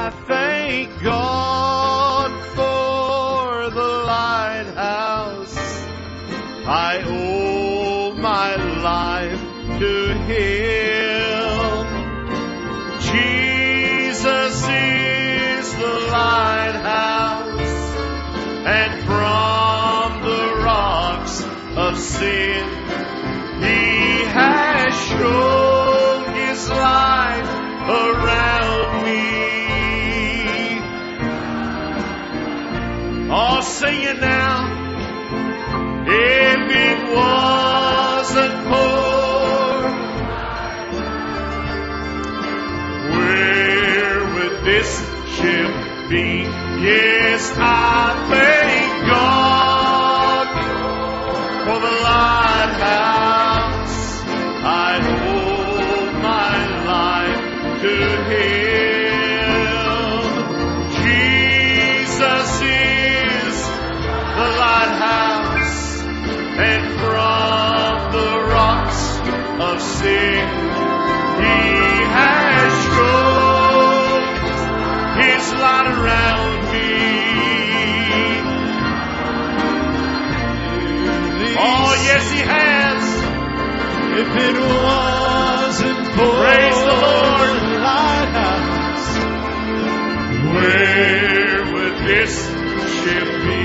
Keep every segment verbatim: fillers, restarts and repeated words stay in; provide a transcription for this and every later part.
I thank God for the lighthouse. I owe my life to Him. Jesus is the lighthouse, and from the rocks of sin He has shown His light around me. Oh, sing it now. If it wasn't for, where would this ship be? Yes, I thank God for the lighthouse. I owe my life to Him. Jesus is the lighthouse, and from the rocks of sin He has shown His light around me. Oh, yes, He has. If it wasn't for Praise the Lord. the lighthouse, Where would this ship be?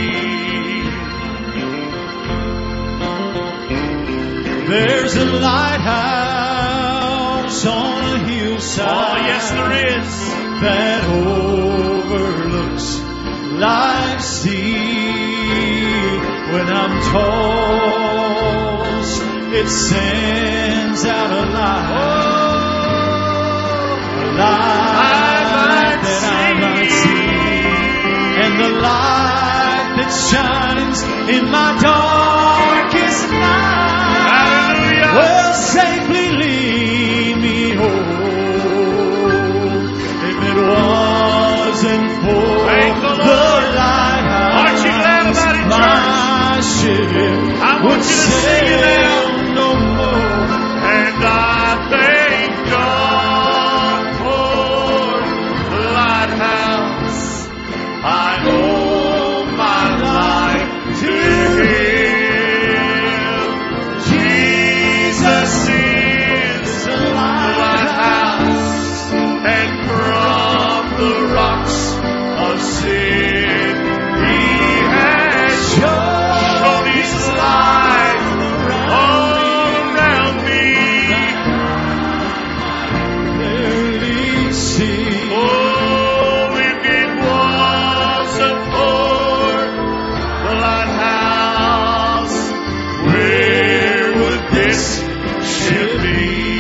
there's a lighthouse on a hillside. Oh, yes, there is. That overlooks life's sea. When I'm tossed, it sends out a light, a light that I might see, and the light that shines in my darkest night will safely lead me home. If it wasn't for Thank the the Lord. lighthouse, Aren't you glad about it, my church? ship I want would you to sing it now. sail no more. And I thank God for the lighthouse. I owe my life to Him. Jesus is the lighthouse, and from the rocks of sin He has shown His light all around me. Clearly see. Oh, if it wasn't for the lighthouse, where would this ship be?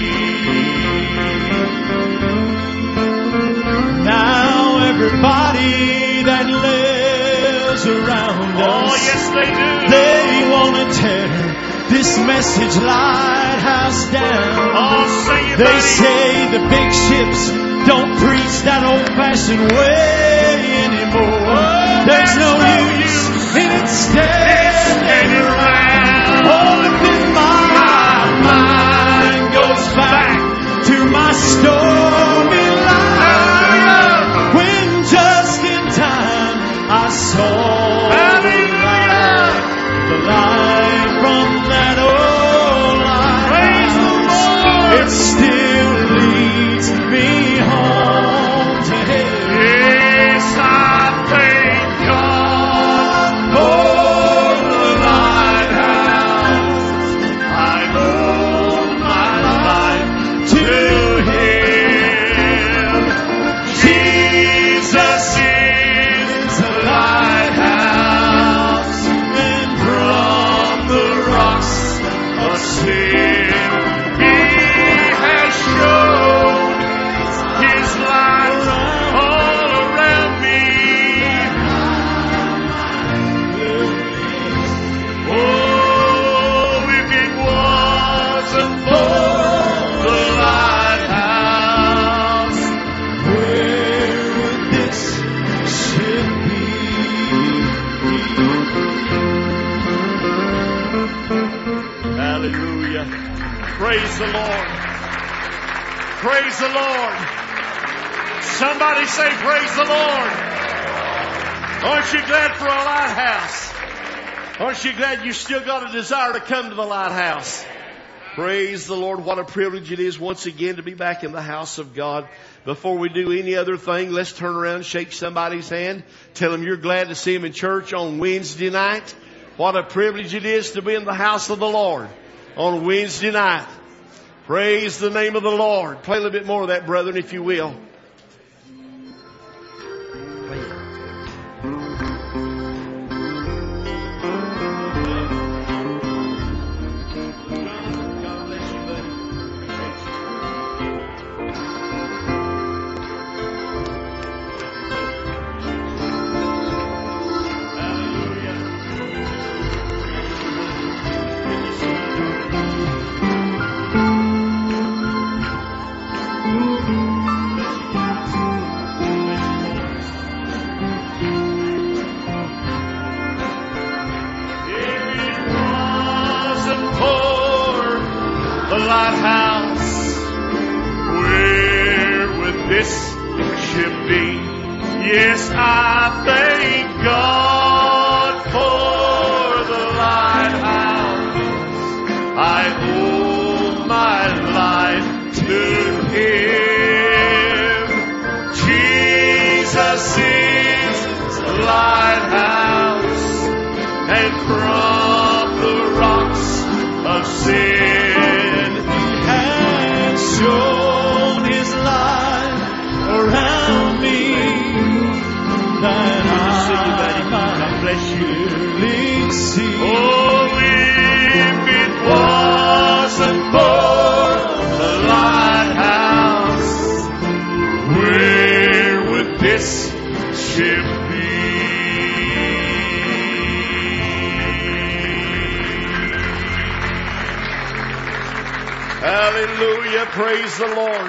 Now everybody that lives around Oh, us, yes, they do. they want to tear this message lighthouse down. Oh, sing it, They buddy. say the big ships don't preach that old-fashioned way anymore. Oh, There's no no use use in it standing standing around. around. Oh, if in my mind goes back to my stormy life, when just in time I saw the light, the light from that old Praise the lighthouse. Lord. It still leads me home to heaven. Yes, I thank God for the lighthouse. I owe my life to Him. Jesus is the lighthouse, and from the rocks of sin He has shown His light all around me. Oh, if it wasn't for the lighthouse, Where would this ship be? hallelujah. Praise the Lord. Praise the Lord. Somebody say, praise the Lord. Aren't you glad for a lighthouse? Aren't you glad you still got a desire to come to the lighthouse? Praise the Lord. What a privilege it is once again to be back in the house of God. Before we do any other thing, let's turn around and shake somebody's hand. Tell them you're glad to see them in church on Wednesday night. What a privilege it is to be in the house of the Lord on Wednesday night. Praise the name of the Lord. Play a little bit more of that, brethren, if you will. Hallelujah. Praise the Lord.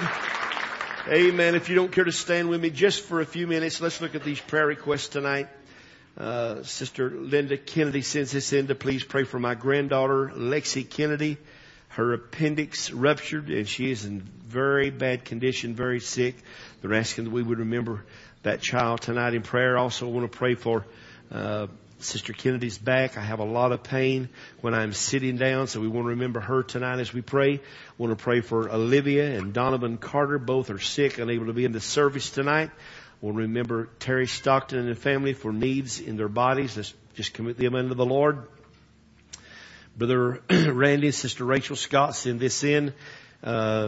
Amen. If you don't care to stand with me just for a few minutes, let's look at these prayer requests tonight. Uh, Sister Linda Kennedy sends this in to please pray for my granddaughter, Lexi Kennedy. Her appendix ruptured and she is in very bad condition, very sick. They're asking that we would remember that child tonight in prayer. Also want to pray for uh Sister Kennedy's back. I have a lot of pain when I'm sitting down, so we want to remember her tonight as we pray. We want to pray for Olivia and Donovan Carter. Both are sick, unable to be in the service tonight. We'll remember Terry Stockton and the family for needs in their bodies. Let's just commit them unto the Lord. Brother Randy and Sister Rachel Scott send this in. Uh,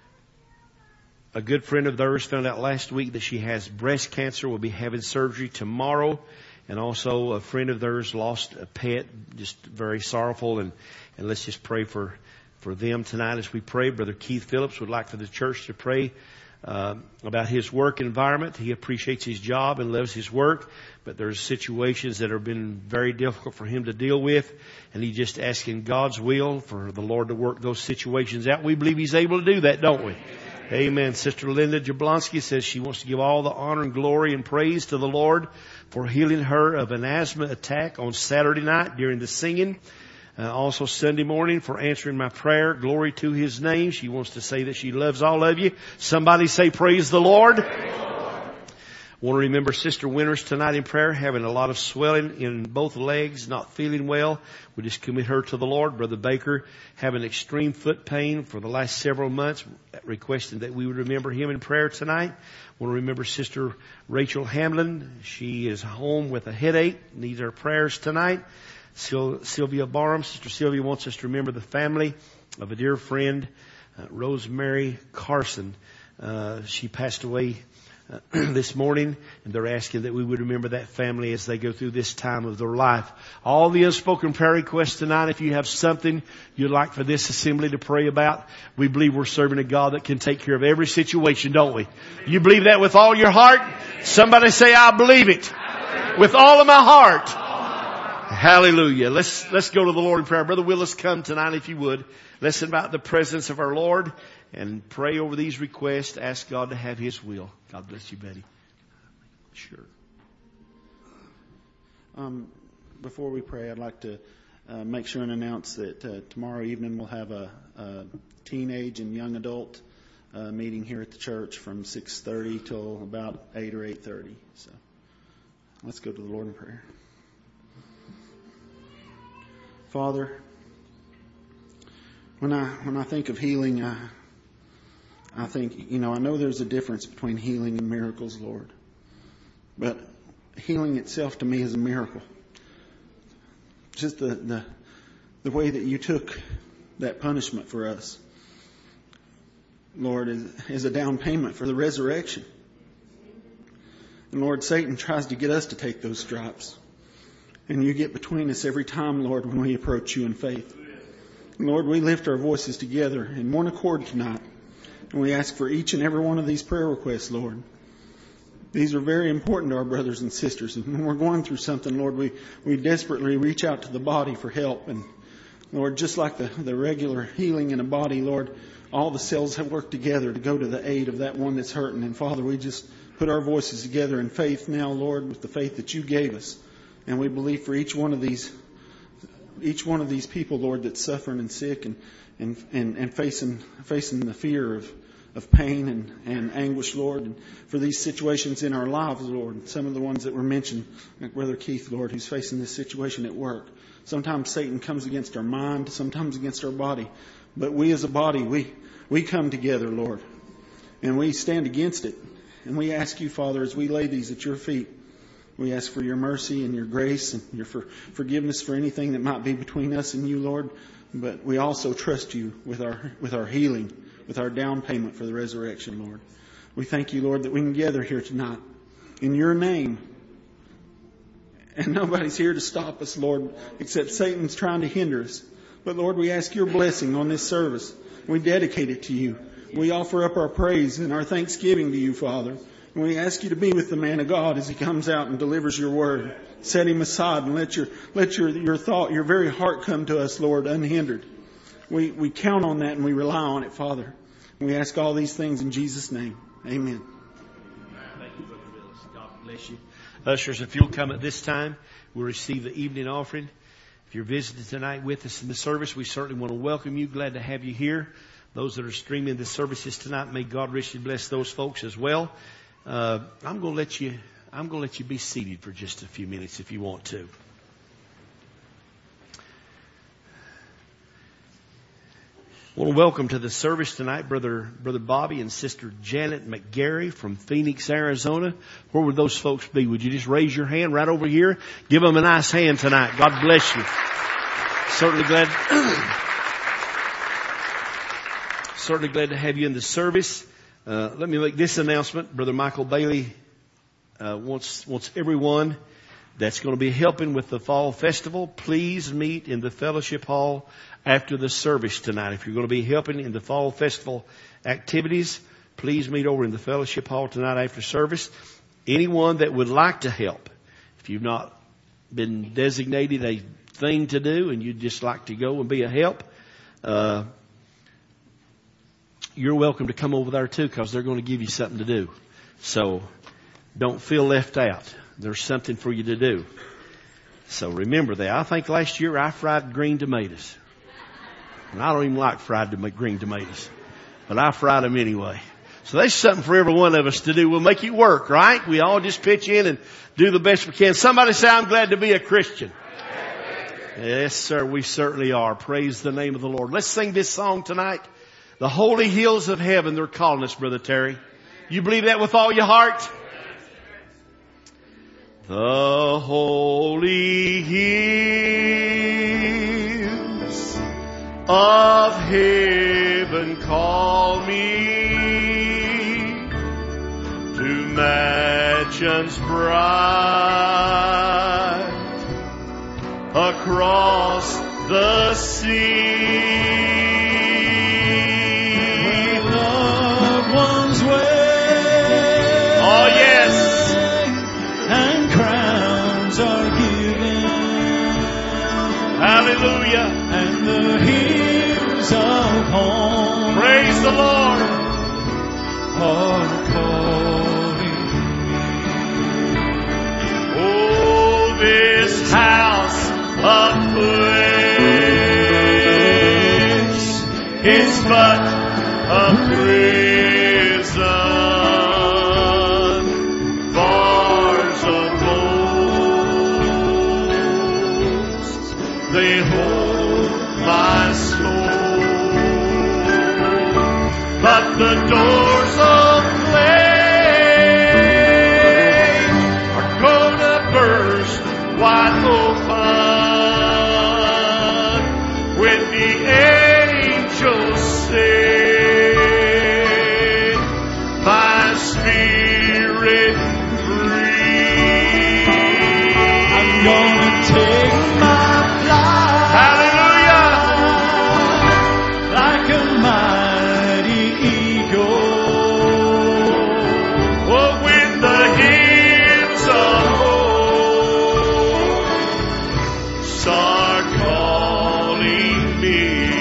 a good friend of theirs found out last week that she has breast cancer. Will be having surgery tomorrow. And also a friend of theirs lost a pet, just very sorrowful. And, and let's just pray for, for them tonight as we pray. Brother Keith Phillips would like for the church to pray uh, about his work environment. He appreciates his job and loves his work, but there's situations that have been very difficult for him to deal with. And he's just asking God's will for the Lord to work those situations out. We believe he's able to do that, don't we? Amen. Sister Linda Jablonski says she wants to give all the honor and glory and praise to the Lord for healing her of an asthma attack on Saturday night during the singing. Uh, also Sunday morning for answering my prayer. Glory to His name. She wants to say that she loves all of you. Somebody say praise the Lord. Praise the Lord. Want to remember Sister Winters tonight in prayer, having a lot of swelling in both legs, not feeling well. We just commit her to the Lord. Brother Baker having extreme foot pain for the last several months, requesting that we would remember him in prayer tonight. Want to remember Sister Rachel Hamlin. She is home with a headache, needs our prayers tonight. Sil- Sylvia Barham, Sister Sylvia wants us to remember the family of a dear friend, uh, Rosemary Carson. Uh, she passed away Uh, this morning, and they're asking that we would remember that family as they go through this time of their life. All the unspoken prayer requests tonight, if you have something you'd like for this assembly to pray about, we believe we're serving a God that can take care of every situation, don't we? You believe that with all your heart? Somebody say, I believe it. With all of my heart. Hallelujah. Let's, let's go to the Lord in prayer. Brother Willis, come tonight if you would. Let's invite the presence of our Lord and pray over these requests. Ask God to have His will. God bless you, Betty. Sure. Um, before we pray, I'd like to uh, make sure and announce that uh, tomorrow evening we'll have a, a teenage and young adult uh, meeting here at the church from six thirty till about eight or eight thirty. So let's go to the Lord in prayer. Father, when I when I think of healing, I, I think, you know, I know there's a difference between healing and miracles, Lord. But healing itself to me is a miracle. Just the, the the way that you took that punishment for us, Lord, is, is a down payment for the resurrection. And Lord, Satan tries to get us to take those stripes. And you get between us every time, Lord, when we approach you in faith. And Lord, we lift our voices together in one accord tonight. And we ask for each and every one of these prayer requests, Lord. These are very important to our brothers and sisters. And when we're going through something, Lord, we, we desperately reach out to the body for help. And Lord, just like the, the regular healing in a body, Lord, all the cells have worked together to go to the aid of that one that's hurting. And Father, we just put our voices together in faith now, Lord, with the faith that you gave us. And we believe for each one of these, each one of these people, Lord, that's suffering and sick and, and, and, and facing, facing the fear of, of pain and, and anguish, Lord, and for these situations in our lives, Lord. Some of the ones that were mentioned, like Brother Keith, Lord, who's facing this situation at work. Sometimes Satan comes against our mind, sometimes against our body. But we as a body, we, we come together, Lord, and we stand against it. And we ask you, Father, as we lay these at your feet, we ask for your mercy and your grace and your for, forgiveness for anything that might be between us and you, Lord. But we also trust you with our with our healing, with our down payment for the resurrection, Lord. We thank you, Lord, that we can gather here tonight in your name. And nobody's here to stop us, Lord, except Satan's trying to hinder us. But Lord, we ask your blessing on this service. We dedicate it to you. We offer up our praise and our thanksgiving to you, Father. And we ask you to be with the man of God as he comes out and delivers your word. Set him aside and let your let your, your thought, your very heart come to us, Lord, unhindered. We, we count on that and we rely on it, Father. And we ask all these things in Jesus' name. Amen. Thank you, Brother Willis. God bless you. Ushers, if you'll come at this time, we'll receive the evening offering. If you're visiting tonight with us in the service, we certainly want to welcome you. Glad to have you here. Those that are streaming the services tonight, may God richly bless those folks as well. Uh, I'm going to let you. I'm going to let you be seated for just a few minutes if you want to. I want to welcome to the service tonight, brother brother Bobby and sister Janet McGarry from Phoenix, Arizona. Where would those folks be? Would you just raise your hand right over here? Give them a nice hand tonight. God bless you. Certainly glad. Certainly glad to have you in the service. Uh, let me make this announcement. Brother Michael Bailey uh, wants wants everyone that's going to be helping with the fall festival, please meet in the fellowship hall after the service tonight. If you're going to be helping in the fall festival activities, please meet over in the fellowship hall tonight after service. Anyone that would like to help, if you've not been designated a thing to do and you'd just like to go and be a help, uh, you're welcome to come over there too, because they're going to give you something to do. So don't feel left out. There's something for you to do. So remember that. I think last year I fried green tomatoes. And I don't even like fried green tomatoes. But I fried them anyway. So there's something for every one of us to do. We'll make it work, right? We all just pitch in and do the best we can. Somebody say, I'm glad to be a Christian. Yes, sir. We certainly are. Praise the name of the Lord. Let's sing this song tonight. The holy hills of heaven, they're calling us, Brother Terry. You believe that with all your heart? The holy hills of heaven call me to mansions bright across the sea. Where loved ones wait. Oh yes. And crowns are given. Hallelujah. And the hymns of home. Praise the Lord. Are calling. Oh, this house of praise is but a praise. spirit free. I'm gonna take my flight. Hallelujah. Like a mighty eagle. Oh, when the hymns of hope start calling me.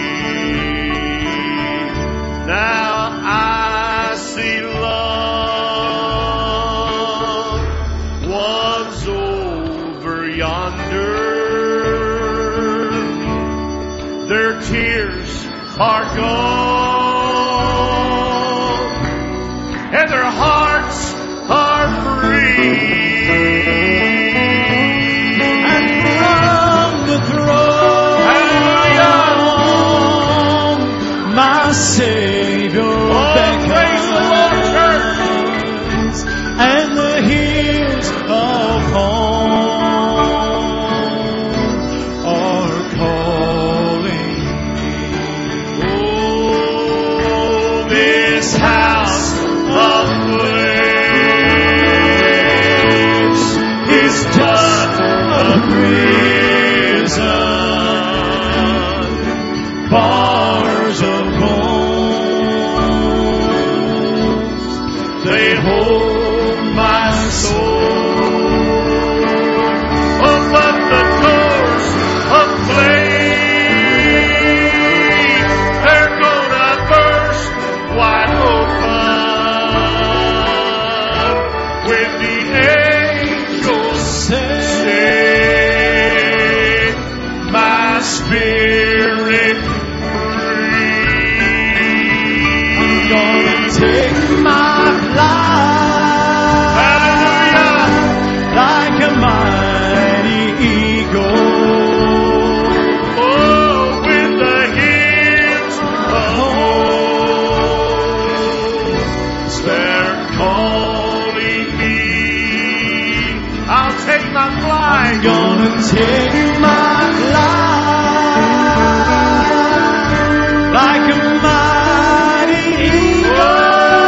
Now I see loved ones over yonder. Their tears are gone, and their hearts are free. And from the throne, my Savior Oh, praise the Lord, church. beckons, and the hills of home are calling me. Oh, this house of flesh It's just a prison, bars of bones, they hold my soul. Oh, but the doors of flame, they're gonna burst wide open when the angels set my spirit free. I'm gonna take my flight. Hallelujah. Like a mighty eagle. Oh, with the hymns of hope, they're calling me. I'll take my I'm flight. gonna take my flight. Like a mighty eagle.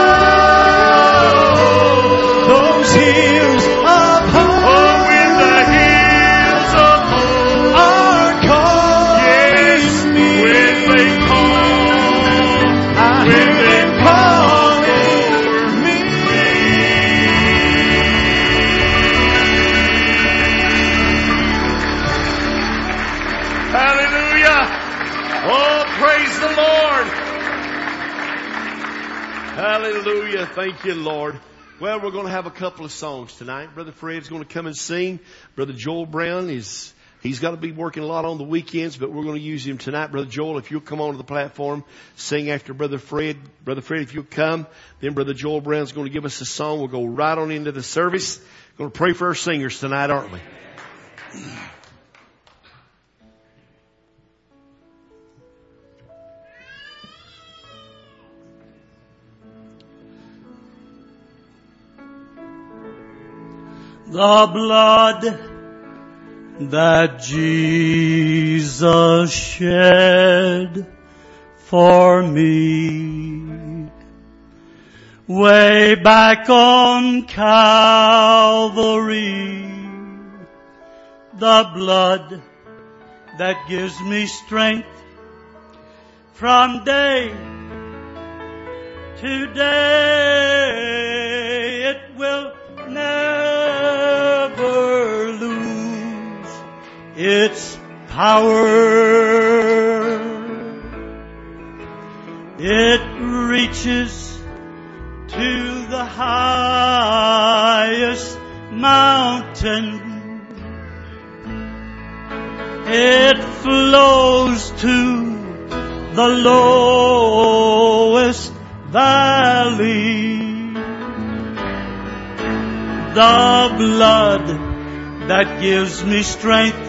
Those hills of hope Oh, with the hymns of hope. are calling Yes, me. when they call, I when hear they them call calling for me. Hallelujah. Oh, praise the Lord. Hallelujah. Thank you, Lord. Well, we're going to have a couple of songs tonight. Brother Fred's going to come and sing. Brother Joel Brown is, he's got to be working a lot on the weekends, but we're going to use him tonight. Brother Joel, if you'll come onto the platform, sing after Brother Fred. Brother Fred, if you'll come, then Brother Joel Brown's going to give us a song. We'll go right on into the service. Going to pray for our singers tonight, aren't we? The blood that Jesus shed for me way back on Calvary, the blood that gives me strength from day to day. It will never lose its power. It reaches to the highest mountain. It flows to the lowest valley. The blood that gives me strength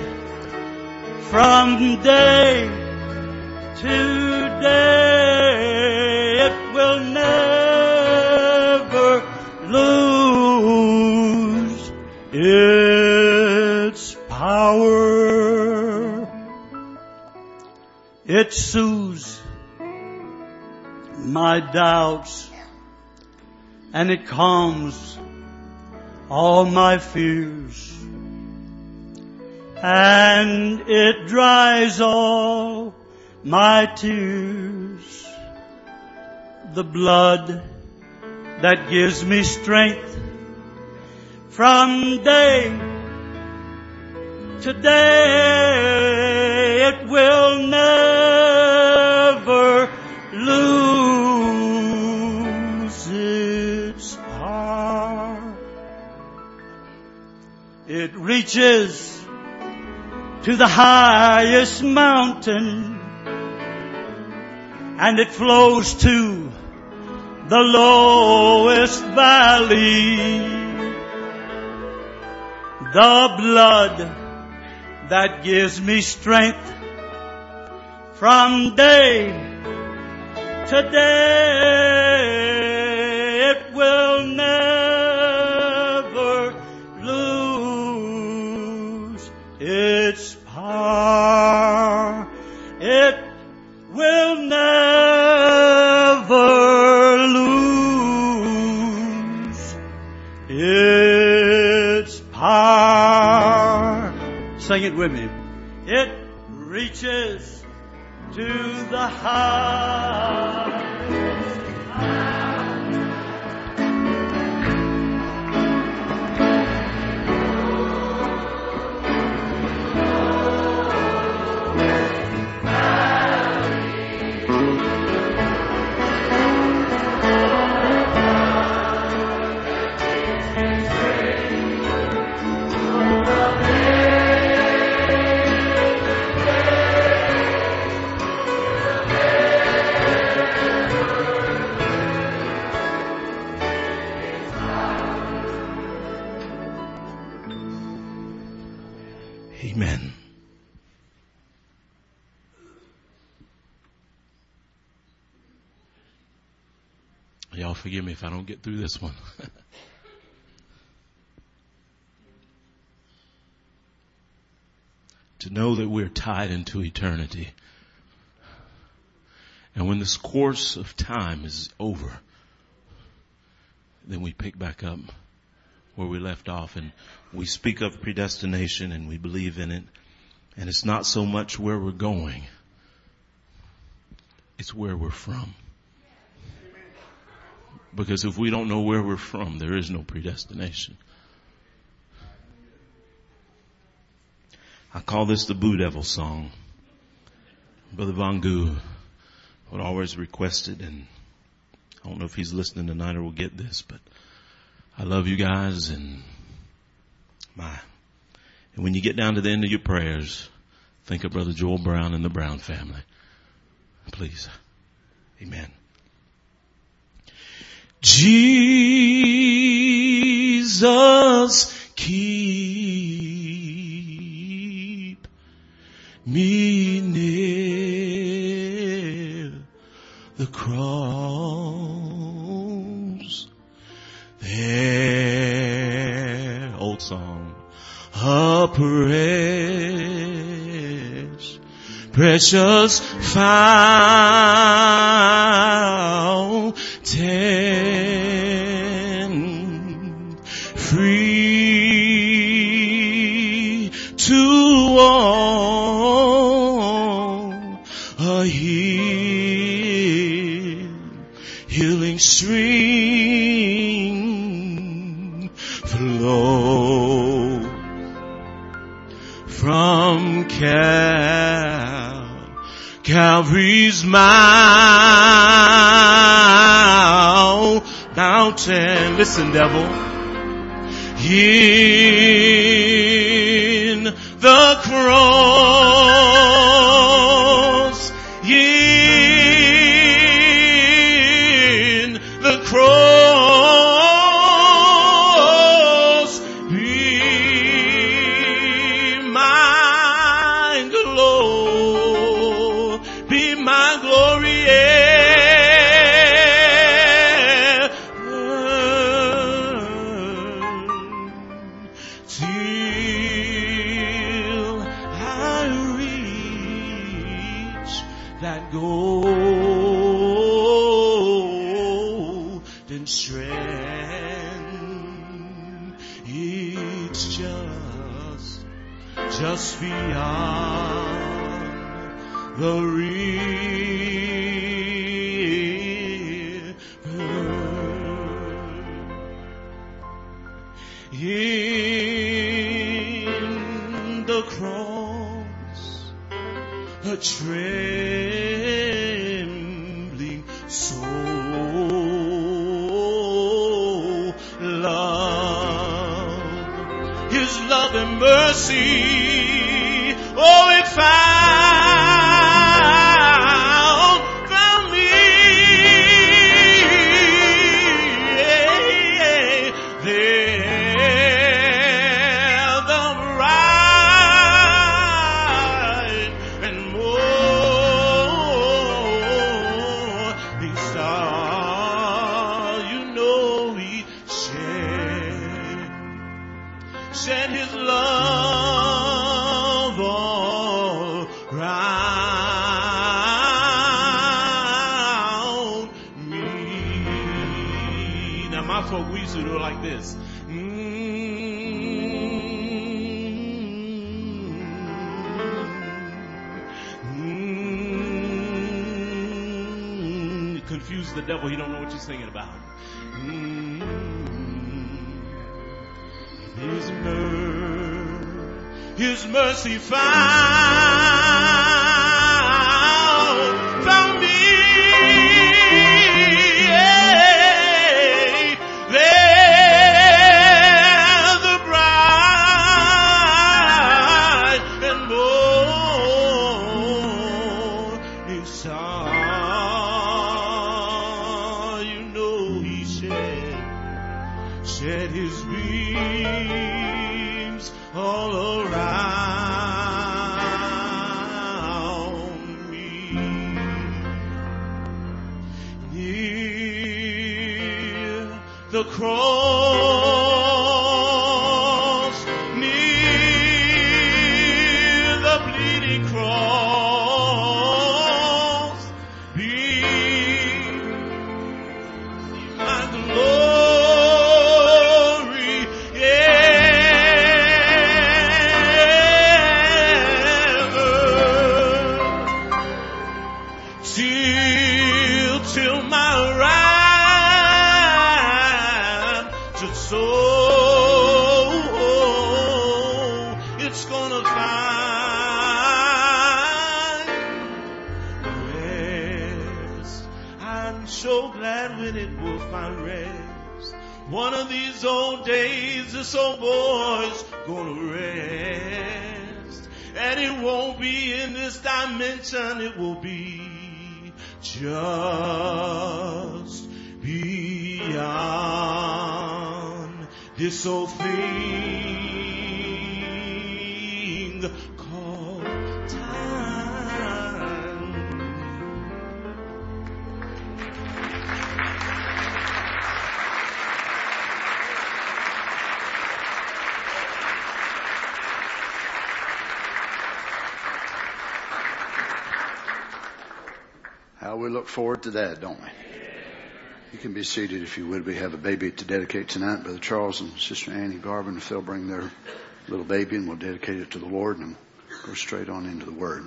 from day to day, it will never lose its power. It soothes my doubts and it calms all my fears, and it dries all my tears. The blood that gives me strength from day to day, it will never lose its power. It reaches to the highest mountain, and it flows to the lowest valley. The blood that gives me strength from day to day, it will never lose its power. It will never lose its power. Sing it with me. It reaches to the highest Amen. Y'all forgive me if I don't get through this one. To know that we're tied into eternity. And when this course of time is over, then we pick back up where we left off, and we speak of predestination and we believe in it. And it's not so much where we're going, it's where we're from. Because if we don't know where we're from, there is no predestination. I call this the Boo Devil song. Brother Vangu would always request it, and I don't know if he's listening tonight or will get this, but I love you guys, and my, and when you get down to the end of your prayers, think of Brother Joel Brown and the Brown family. Please. Amen. Jesus, keep me near the cross. There, old song, a precious, precious fountain, free to all, a heal, healing stream flow from Cal, Calvary's mount, mountain. Listen, devil. In the cross, in the cross, be my glory, be my glory ever, till I reach just, just beyond the river. In the cross, a trembling soul loved His love and mercy. Oh, it found, found me there. The bright and morning star, you know He shed, shed His love all round me. Now my folk, we used to do it like this. Mm-hmm. Confuse the devil, he don't know what you're singing about. Mm-hmm. His mercy, His mercy found, found me. There, the bright and morning star, you know He shed, shed His beams all around me. Near the cross, near the bleeding cross, be my glory ever, till, till my raptured soul, it's gonna find rest. I'm so glad when it will find rest. One of these old days, this old boy's gonna rest. And it won't be in this dimension, it will be just beyond this old thing called time. How we look forward to that, don't we? You can be seated if you would. We have a baby to dedicate tonight. Brother Charles and Sister Annie Garvin, if they'll bring their little baby and we'll dedicate it to the Lord and go straight on into the Word.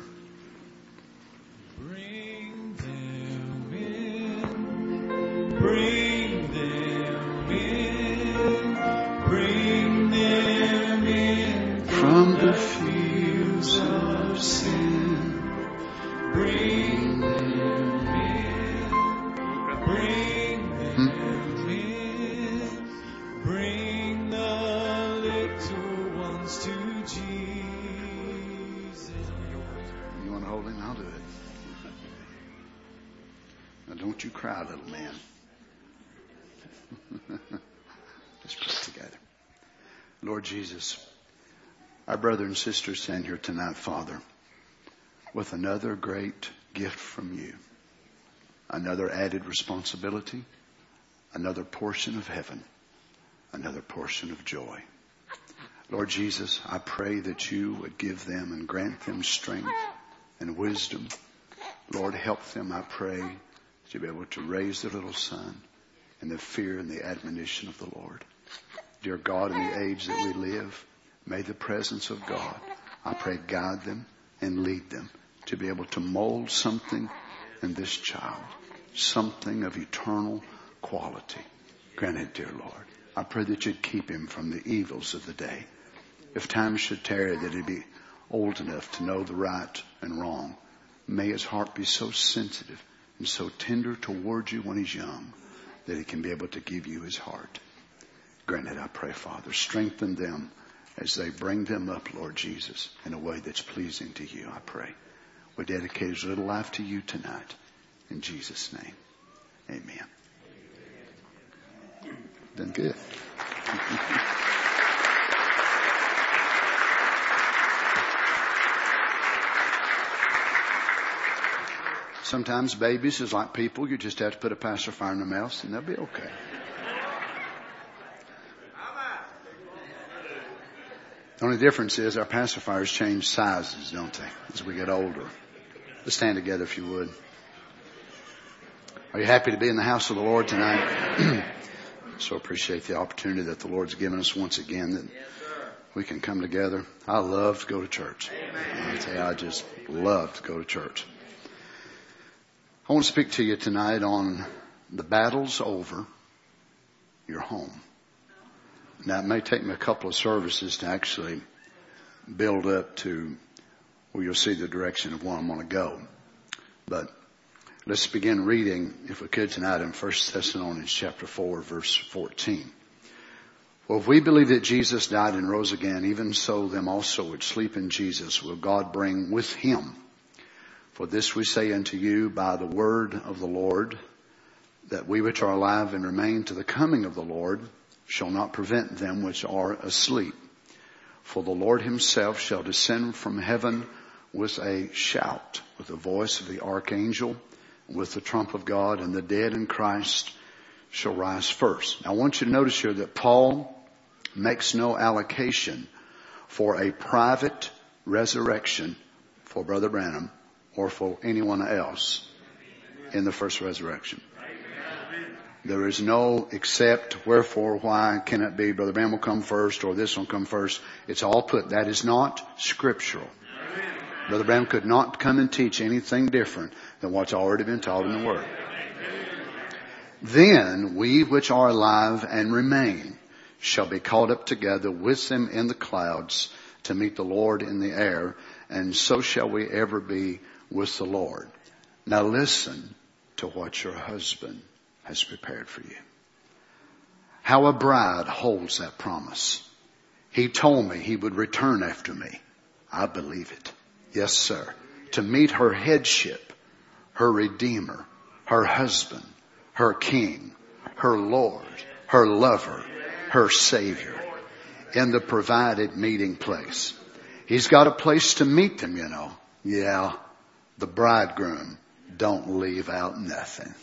Bring them in, bring them in, bring them in From the fields of sin, bring them in, bring Hmm? them in, bring the little ones to Jesus. You want to hold him? I'll do it. Now don't you cry, little man. Let's pray together. Lord Jesus, our brother and sister stand here tonight, Father, with another great gift from you. Another added responsibility, another portion of heaven, another portion of joy. Lord Jesus, I pray that you would give them and grant them strength and wisdom. Lord, help them, I pray, to be able to raise their little son in the fear and the admonition of the Lord. Dear God, in the age that we live, May the presence of God, I pray, guide them and lead them to be able to mold something in this child, something of eternal quality. Grant it, dear Lord. I pray that you'd keep him from the evils of the day. If time should tarry, that he'd be old enough to know the right and wrong. May his heart be so sensitive and so tender toward you when he's young that he can be able to give you his heart. Grant it, I pray, Father. Strengthen them as they bring them up, Lord Jesus, in a way that's pleasing to you, I pray. We dedicate his little life to you tonight. In Jesus' name, amen. Done good. Sometimes babies is like people. You just have to put a pacifier in their mouths and they'll be okay. The only difference is our pacifiers change sizes, don't they, as we get older. Let's stand together if you would. Are you happy to be in the house of the Lord tonight? So appreciate the opportunity that the Lord's given us once again that we can come together. I love to go to church. I tell you, I just love to go to church. I want to speak to you tonight on the battles over your home. Now, it may take me a couple of services to actually build up to where you'll see the direction of where I'm going to go. But let's begin reading, if we could, tonight in First Thessalonians chapter four, verse fourteen. Well, if we believe that Jesus died and rose again, even so them also which sleep in Jesus will God bring with him. For this we say unto you by the word of the Lord, that we which are alive and remain to the coming of the Lord shall not prevent them which are asleep. For the Lord himself shall descend from heaven with a shout, with the voice of the archangel, with the trump of God, and the dead in Christ shall rise first. Now I want you to notice here that Paul makes no allocation for a private resurrection for Brother Branham or for anyone else in the first resurrection. There is no except, wherefore, why, can it be, Brother Branham will come first or this will come first. It's all put. That is not scriptural. Brother Branham could not come and teach anything different than what's already been taught in the Word. Then we which are alive and remain shall be caught up together with them in the clouds to meet the Lord in the air, and so shall we ever be with the Lord. Now listen to what your husband has prepared for you. How a bride holds that promise. He told me he would return after me. I believe it. Yes, sir. To meet her headship, her Redeemer, her husband, her King, her Lord, her lover, her Savior, in the provided meeting place. He's got a place to meet them, you know. Yeah, the bridegroom don't leave out nothing.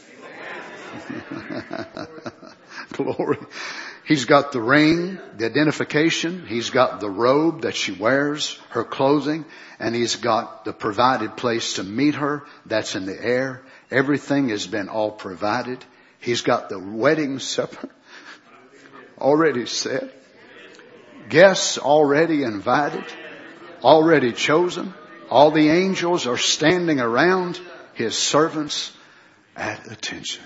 Glory. He's got the ring, the identification. He's got the robe that she wears, her clothing, and he's got the provided place to meet her. That's in the air. Everything has been all provided. He's got the wedding supper already set. Guests already invited, already chosen. All the angels are standing around, his servants at attention.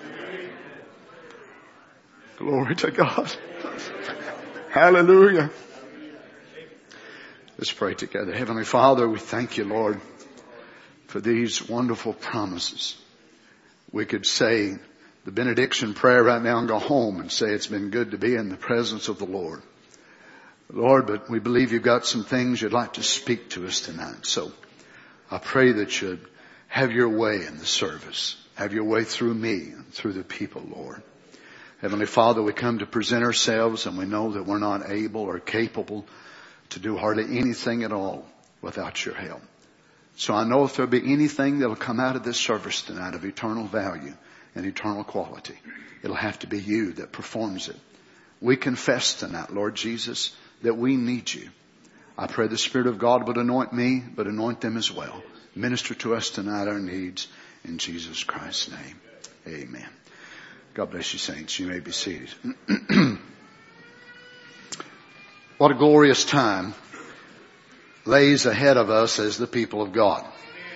Glory to God. Hallelujah. Let's pray together. Heavenly Father, we thank you, Lord, for these wonderful promises. We could say the benediction prayer right now and go home and say it's been good to be in the presence of the Lord. Lord, but we believe you've got some things you'd like to speak to us tonight. So I pray that you'd have your way in the service. Have your way through me and through the people, Lord. Heavenly Father, we come to present ourselves and we know that we're not able or capable to do hardly anything at all without your help. So I know if there'll be anything that'll come out of this service tonight of eternal value and eternal quality, it'll have to be you that performs it. We confess tonight, Lord Jesus, that we need you. I pray the Spirit of God would anoint me, but anoint them as well. Minister to us tonight our needs in Jesus Christ's name. Amen. God bless you, saints. You may be seated. What a glorious time lays ahead of us as the people of God.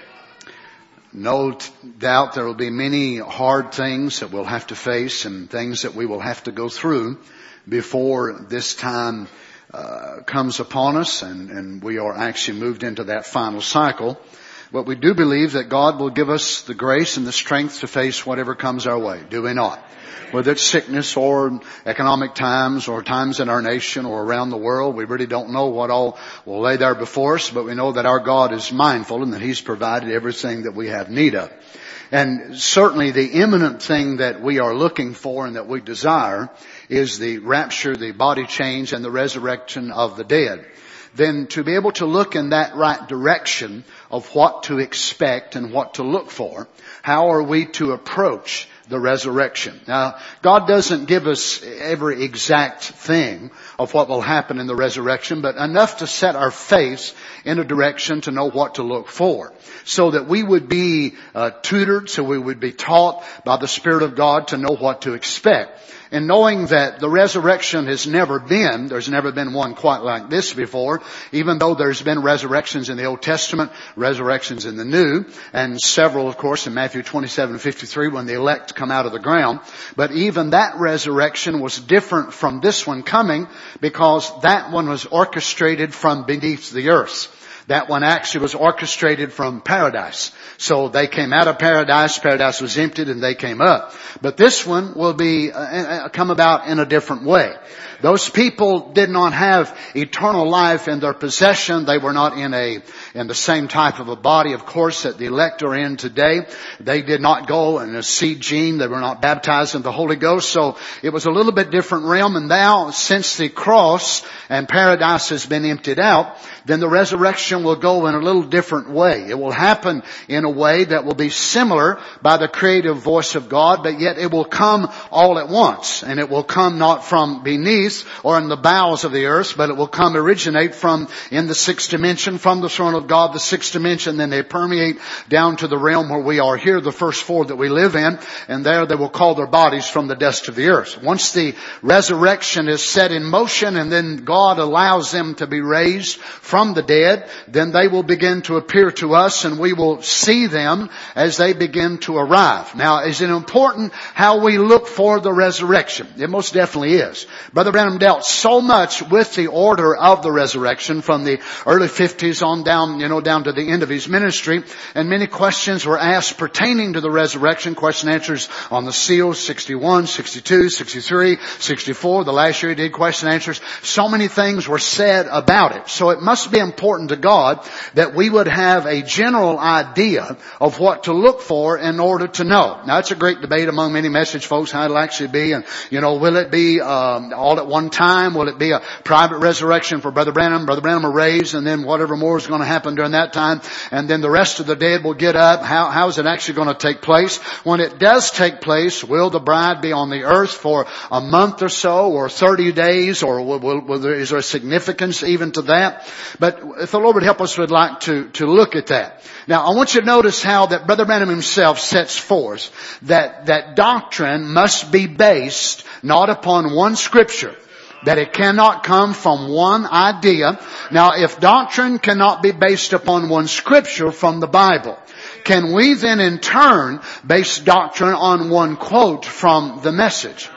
No t- doubt there will be many hard things that we'll have to face and things that we will have to go through before this time uh, comes upon us and, and we are actually moved into that final cycle. But we do believe that God will give us the grace and the strength to face whatever comes our way. Do we not? Whether it's sickness or economic times or times in our nation or around the world, we really don't know what all will lay there before us, but we know that our God is mindful and that He's provided everything that we have need of. And certainly the imminent thing that we are looking for and that we desire is the rapture, the body change, and the resurrection of the dead. Then to be able to look in that right direction of what to expect and what to look for, how are we to approach the resurrection? Now, God doesn't give us every exact thing of what will happen in the resurrection, but enough to set our face in a direction to know what to look for, so that we would be uh, tutored, so we would be taught by the Spirit of God to know what to expect. And knowing that the resurrection has never been, there's never been one quite like this before, even though there's been resurrections in the Old Testament, resurrections in the New, and several, of course, in Matthew twenty-seven fifty-three when the elect come out of the ground. But even that resurrection was different from this one coming, because that one was orchestrated from beneath the earth. That one actually was orchestrated from paradise. So they came out of paradise, paradise was emptied, and they came up. But this one will be, uh, come about in a different way. Those people did not have eternal life in their possession. They were not in a, in the same type of a body, of course, that the elect are in today. They did not go in a seed gene. They were not baptized in the Holy Ghost. So it was a little bit different realm. And now, since the cross and paradise has been emptied out, then the resurrection will go in a little different way. It will happen in a way that will be similar by the creative voice of God, but yet it will come all at once. And it will come not from beneath or in the bowels of the earth, but it will come originate from in the sixth dimension, from the throne of God, the sixth dimension. Then they permeate down to the realm where we are here, the first four that we live in. And there they will call their bodies from the dust of the earth. Once the resurrection is set in motion and then God allows them to be raised from the dead, then they will begin to appear to us and we will see them as they begin to arrive. Now, is it important how we look for the resurrection? It most definitely is. Brother Branham dealt so much with the order of the resurrection from the early fifties on down, you know, down to the end of his ministry. And many questions were asked pertaining to the resurrection. Question answers on the seals, sixty-one, sixty-two, sixty-three, sixty-four. The last year he did question answers. So many things were said about it. So it must be important to God that we would have a general idea of what to look for in order to know. Now, it's a great debate among many message folks how it'll actually be. And, you know, will it be um, all at one time? Will it be a private resurrection for Brother Branham? Brother Branham will raise, and then whatever more is going to happen during that time. And then the rest of the dead will get up. How, how is it actually going to take place? When it does take place, will the bride be on the earth for a month or so, or thirty days, or will, will, will there, is there a significance even to that? But if the Lord would help us, we'd like to, to look at that. Now, I want you to notice how that Brother Branham himself sets forth that, that doctrine must be based not upon one scripture, that it cannot come from one idea. Now, if doctrine cannot be based upon one scripture from the Bible, can we then in turn base doctrine on one quote from the Message?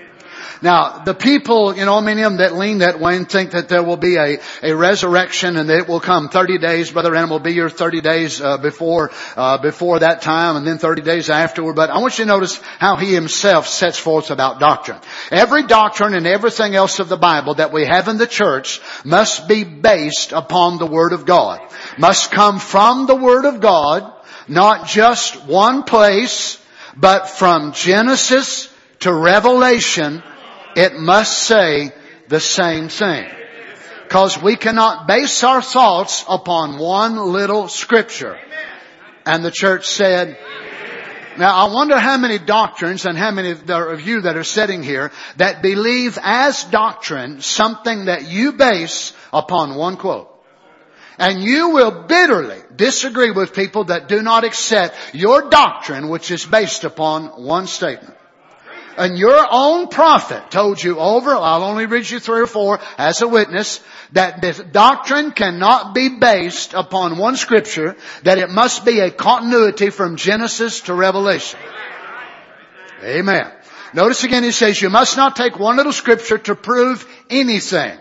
Now, the people, you know, many of them that lean that way and think that there will be a, a resurrection and that it will come thirty days. Brother Branham will be here thirty days uh, before uh, before that time, and then thirty days afterward. But I want you to notice how he himself sets forth about doctrine. Every doctrine and everything else of the Bible that we have in the church must be based upon the Word of God. Must come from the Word of God, not just one place, but from Genesis to Revelation. It must say the same thing. Because we cannot base our thoughts upon one little scripture. And the church said, now I wonder how many doctrines and how many of you that are sitting here that believe as doctrine something that you base upon one quote. And you will bitterly disagree with people that do not accept your doctrine which is based upon one statement. And your own prophet told you over, I'll only read you three or four as a witness, that this doctrine cannot be based upon one scripture, that it must be a continuity from Genesis to Revelation. Amen. Notice again he says you must not take one little scripture to prove anything.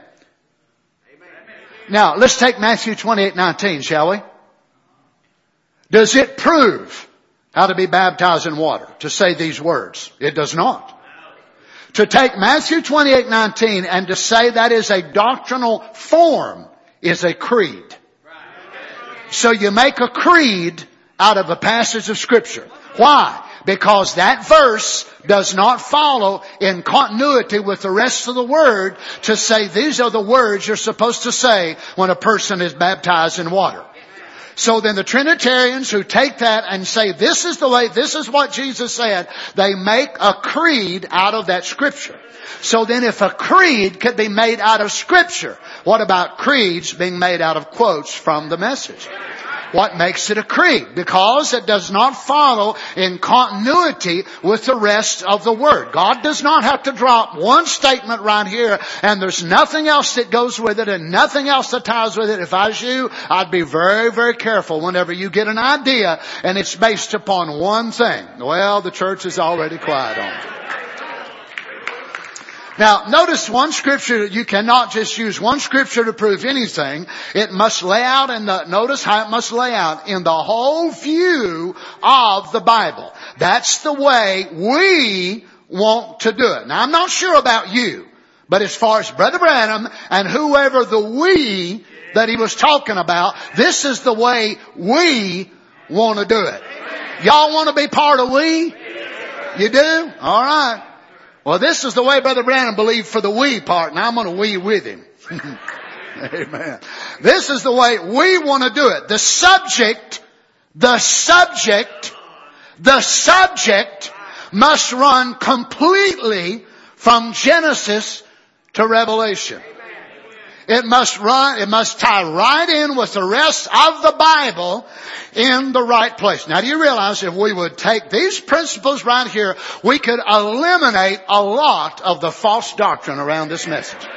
Now, let's take Matthew twenty-eight nineteen, shall we? Does it prove how to be baptized in water? To say these words? It does not. To take Matthew twenty-eight nineteen and to say that is a doctrinal form is a creed. So you make a creed out of a passage of Scripture. Why? Because that verse does not follow in continuity with the rest of the Word to say these are the words you're supposed to say when a person is baptized in water. So then the Trinitarians who take that and say this is the way, this is what Jesus said, they make a creed out of that Scripture. So then if a creed could be made out of Scripture, what about creeds being made out of quotes from the message? What makes it a creed? Because it does not follow in continuity with the rest of the Word. God does not have to drop one statement right here and there's nothing else that goes with it and nothing else that ties with it. If I was you, I'd be very, very careful whenever you get an idea and it's based upon one thing. Well, the church is already quiet on it. Now, notice one scripture, you cannot just use one scripture to prove anything. It must lay out in the, notice how it must lay out in the whole view of the Bible. That's the way we want to do it. Now, I'm not sure about you, but as far as Brother Branham and whoever the we that he was talking about, this is the way we want to do it. Y'all want to be part of we? You do? All right. Well, this is the way Brother Branham believed for the we part, and I'm going to we with him. Amen. This is the way we want to do it. The subject, the subject, the subject must run completely from Genesis to Revelation. It must run, it must tie right in with the rest of the Bible in the right place. Now, do you realize if we would take these principles right here, we could eliminate a lot of the false doctrine around this message.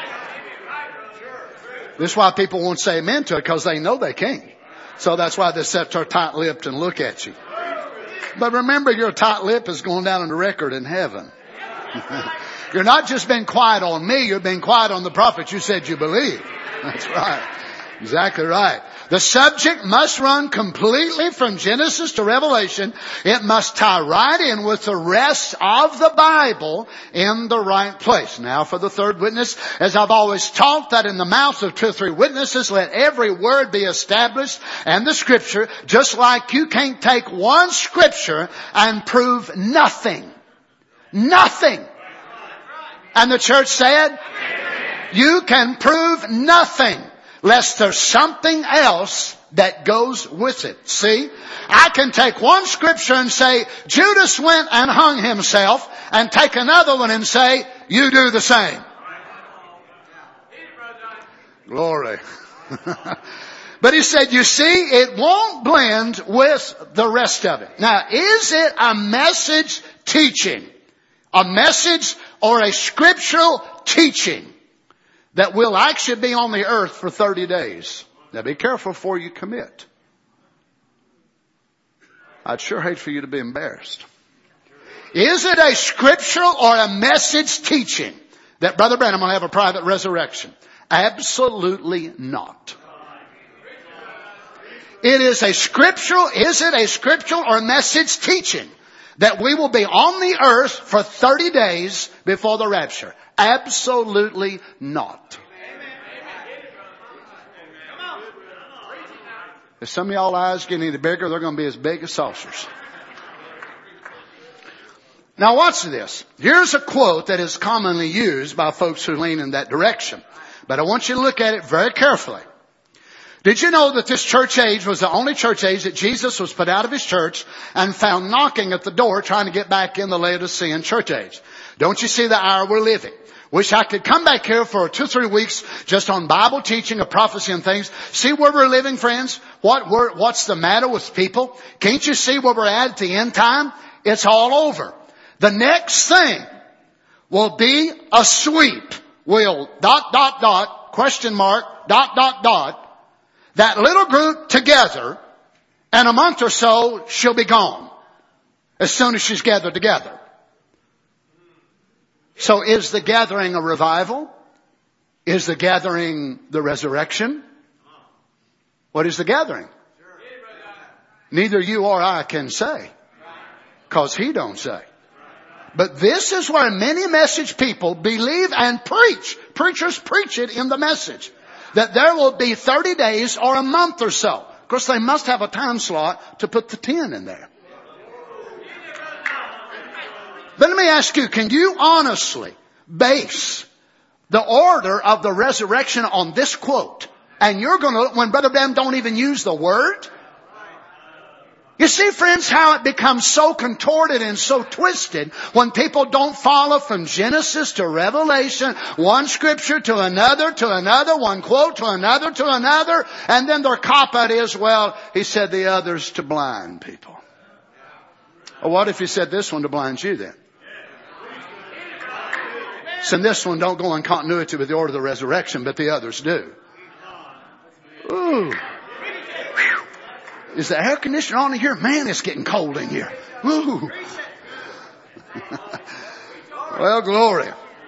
This is why people won't say amen to it, because they know they can't. So that's why they sit there tight-lipped and look at you. But remember, your tight lip is going down on the record in heaven. You're not just being quiet on me, you're being quiet on the prophet you said you believe. That's right. Exactly right. The subject must run completely from Genesis to Revelation. It must tie right in with the rest of the Bible in the right place. Now for the third witness, as I've always taught, that in the mouth of two or three witnesses, let every word be established, and the Scripture, just like you can't take one Scripture and prove nothing. Nothing. And the church said, you can prove nothing lest there's something else that goes with it. See? I can take one scripture and say, Judas went and hung himself, and take another one and say, you do the same. Glory. But he said, you see, it won't blend with the rest of it. Now, is it a message teaching? A message or a scriptural teaching that will actually be on the earth for thirty days? Now be careful before you commit. I'd sure hate for you to be embarrassed. Is it a scriptural or a message teaching that Brother Branham will have a private resurrection? Absolutely not. It is a scriptural, is it a scriptural or message teaching that we will be on the earth for thirty days before the rapture? Absolutely not. If some of y'all eyes get any bigger, they're going to be as big as saucers. Now watch this. Here's a quote that is commonly used by folks who lean in that direction. But I want you to look at it very carefully. Did you know that this church age was the only church age that Jesus was put out of his church and found knocking at the door trying to get back in the Laodicean church age? Don't you see the hour we're living? Wish I could come back here for two, three weeks just on Bible teaching of prophecy and things. See where we're living, friends? What we're, what's the matter with people? Can't you see where we're at at the end time? It's all over. The next thing will be a sweep. Will dot, dot, dot, question mark, dot, dot, dot. That little group together, and a month or so she'll be gone. As soon as she's gathered together. So is the gathering a revival? Is the gathering the resurrection? What is the gathering? Neither you or I can say. Because he don't say. But this is where many message people believe and preach. Preachers preach it in the message. That there will be thirty days or a month or so. Of course, they must have a time slot to put the ten in there. But let me ask you, can you honestly base the order of the resurrection on this quote? And you're going to, when Brother Branham don't even use the word? You see, friends, how it becomes so contorted and so twisted when people don't follow from Genesis to Revelation, one scripture to another, to another, one quote to another, to another, and then their cop-out is, well, he said the others to blind people. Well, what if he said this one to blind you then? So this one don't go in continuity with the order of the resurrection, but the others do. Ooh. Is the air conditioner on in here? Man, it's getting cold in here. Ooh. Well, glory.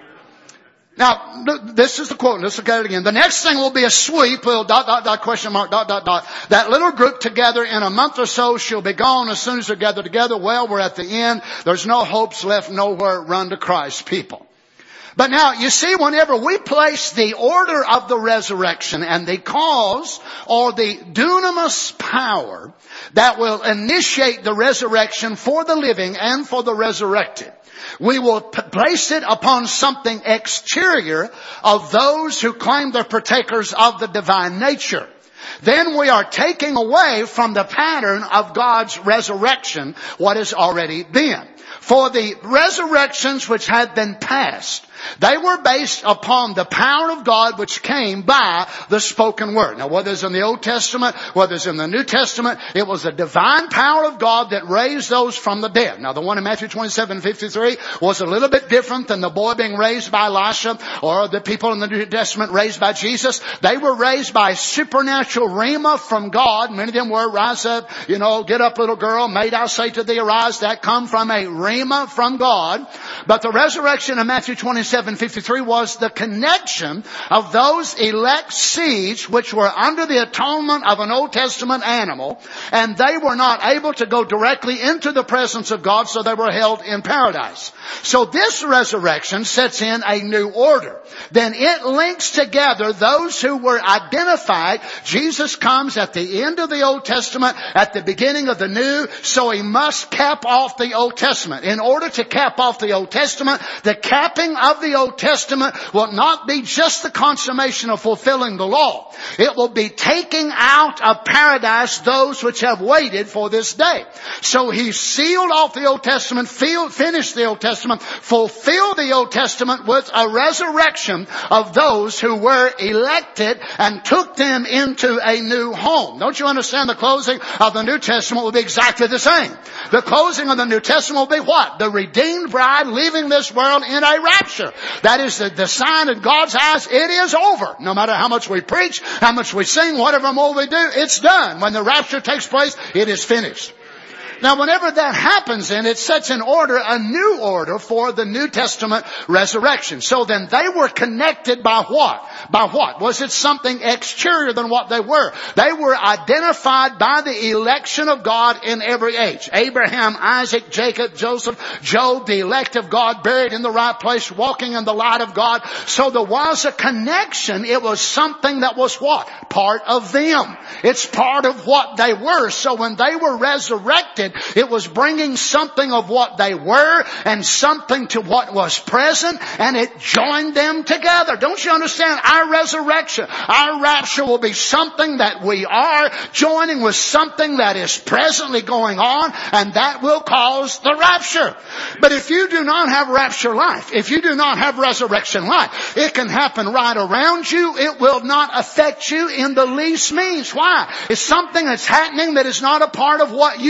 Now, this is the quote. Let's look at it again. The next thing will be a sweep. Well, dot, dot, dot, question mark, dot, dot, dot. That little group together in a month or so, she'll be gone as soon as they're gathered together. Well, we're at the end. There's no hopes left, nowhere. Run to Christ, people. But now, you see, whenever we place the order of the resurrection and the cause or the dunamis power that will initiate the resurrection for the living and for the resurrected, we will p- place it upon something exterior of those who claim they're partakers of the divine nature. Then we are taking away from the pattern of God's resurrection what has already been. For the resurrections which had been past, they were based upon the power of God which came by the spoken word. Now, whether it's in the Old Testament, whether it's in the New Testament, it was the divine power of God that raised those from the dead. Now, the one in Matthew twenty-seven fifty-three was a little bit different than the boy being raised by Elisha or the people in the New Testament raised by Jesus. They were raised by supernatural rhema from God. Many of them were, rise up, you know, get up little girl, made I say to thee arise. That come from a rhema from God. But the resurrection in Matthew twenty-seven fifty-three was the connection of those elect seeds which were under the atonement of an Old Testament animal, and they were not able to go directly into the presence of God, so they were held in paradise. So this resurrection sets in a new order. Then it links together those who were identified. Jesus comes at the end of the Old Testament, at the beginning of the New, so he must cap off the Old Testament. In order to cap off the Old Testament, the capping of the Old Testament will not be just the consummation of fulfilling the law. It will be taking out of paradise those which have waited for this day. So he sealed off the Old Testament, finished the Old Testament, fulfilled the Old Testament with a resurrection of those who were elected and took them into a new home. Don't you understand? The closing of the New Testament will be exactly the same. The closing of the New Testament will be what? The redeemed bride leaving this world in a rapture. That is the, the sign in God's eyes. It is over. No matter how much we preach, how much we sing, whatever more we do, it's done. When the rapture takes place, it is finished. Now, whenever that happens, then it sets in order a new order for the New Testament resurrection. So then they were connected by what? By what? Was it something exterior than what they were? They were identified by the election of God in every age. Abraham, Isaac, Jacob, Joseph, Job, the elect of God, buried in the right place, walking in the light of God. So there was a connection. It was something that was what? Part of them. It's part of what they were. So when they were resurrected, it was bringing something of what they were and something to what was present, and it joined them together. Don't you understand? Our resurrection, our rapture will be something that we are joining with something that is presently going on, and that will cause the rapture. But if you do not have rapture life, if you do not have resurrection life, it can happen right around you. It will not affect you in the least means. Why? It's something that's happening that is not a part of what you are.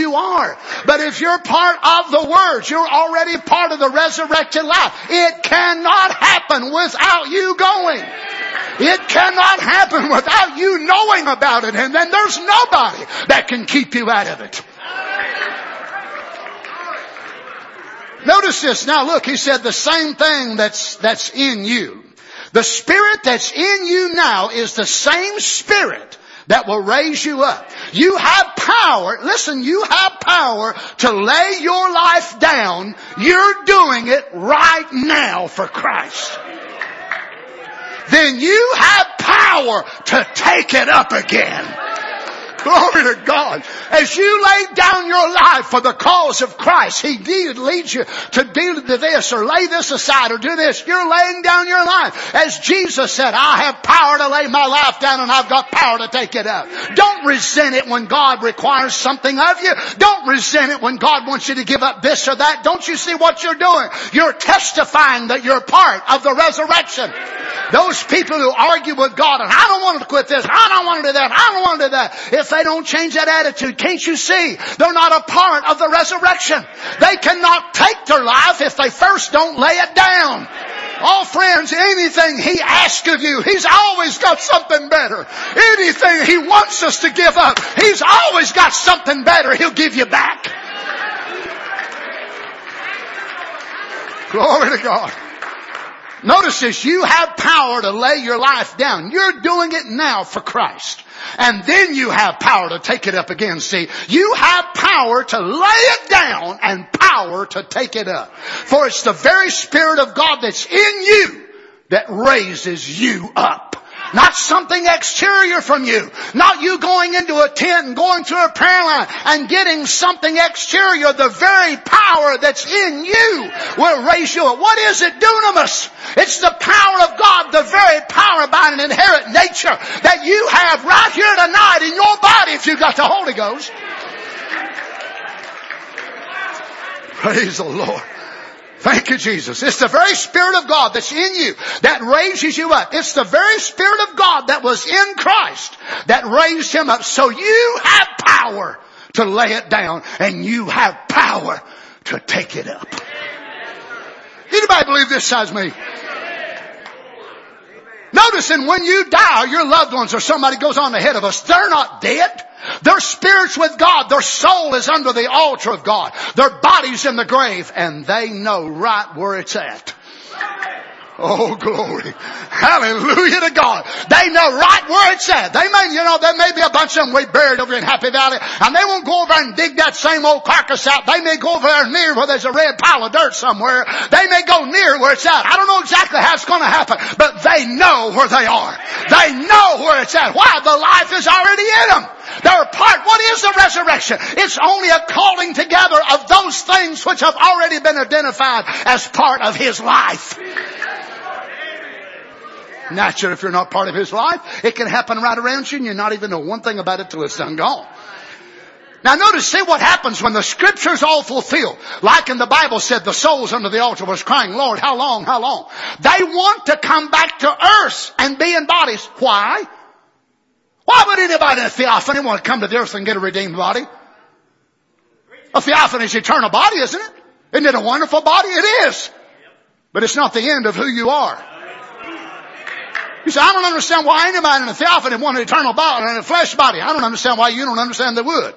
part. But if you're part of the Word, you're already part of the resurrected life. It cannot happen without you going. It cannot happen without you knowing about it. And then there's nobody that can keep you out of it. Notice this. Now look, he said the same thing that's, that's in you. The Spirit that's in you now is the same Spirit that will raise you up. You have power. Listen, you have power to lay your life down. You're doing it right now for Christ. Then you have power to take it up again. Glory to God. As you lay down your life for the cause of Christ, He did lead you to do this or lay this aside or do this. You're laying down your life. As Jesus said, I have power to lay my life down and I've got power to take it up. Don't resent it when God requires something of you. Don't resent it when God wants you to give up this or that. Don't you see what you're doing? You're testifying that you're part of the resurrection. Those people who argue with God and I don't want to quit this, I don't want to do that, I don't want to do that. If they don't change that attitude, can't you see? They're not a part of the resurrection. They cannot take their life if they first don't lay it down. Oh friends, anything He asks of you, He's always got something better. Anything He wants us to give up, He's always got something better He'll give you back. Glory to God. Notice this, you have power to lay your life down. You're doing it now for Christ. And then you have power to take it up again. See, you have power to lay it down and power to take it up. For it's the very Spirit of God that's in you that raises you up. Not something exterior from you. Not you going into a tent and going through a prayer line and getting something exterior. The very power that's in you will raise you up. What is it, dunamis? It's the power of God, the very power by an inherent nature that you have right here tonight in your body if you've got the Holy Ghost. Praise the Lord. Thank you, Jesus. It's the very Spirit of God that's in you that raises you up. It's the very Spirit of God that was in Christ that raised Him up. So you have power to lay it down and you have power to take it up. Anybody believe this besides me? Notice, and when you die, your loved ones or somebody goes on ahead of us, they're not dead. Their spirits with God. Their soul is under the altar of God. Their body's in the grave. And they know right where it's at. Oh, glory. Hallelujah to God. They know right where it's at. They may, you know, there may be a bunch of them we buried over in Happy Valley, and they won't go over and dig that same old carcass out. They may go over there near where there's a red pile of dirt somewhere. They may go near where it's at. I don't know exactly how it's going to happen, but they know where they are. They know where it's at. Why? The life is already in them. They're a part. What is the resurrection? It's only a calling together of those things which have already been identified as part of His life. Naturally, if you're not part of His life, it can happen right around you and you not even know one thing about it till it's done gone. Now notice, see what happens when the Scripture's all fulfilled. Like in the Bible said, the souls under the altar was crying, Lord, how long, how long? They want to come back to earth and be in bodies. Why? Why would anybody in a theophany want to come to the earth and get a redeemed body? A theophany is eternal body, isn't it? Isn't it a wonderful body? It is. But it's not the end of who you are. You say, I don't understand why anybody in a theophany want an eternal body and a flesh body. I don't understand why you don't understand they would.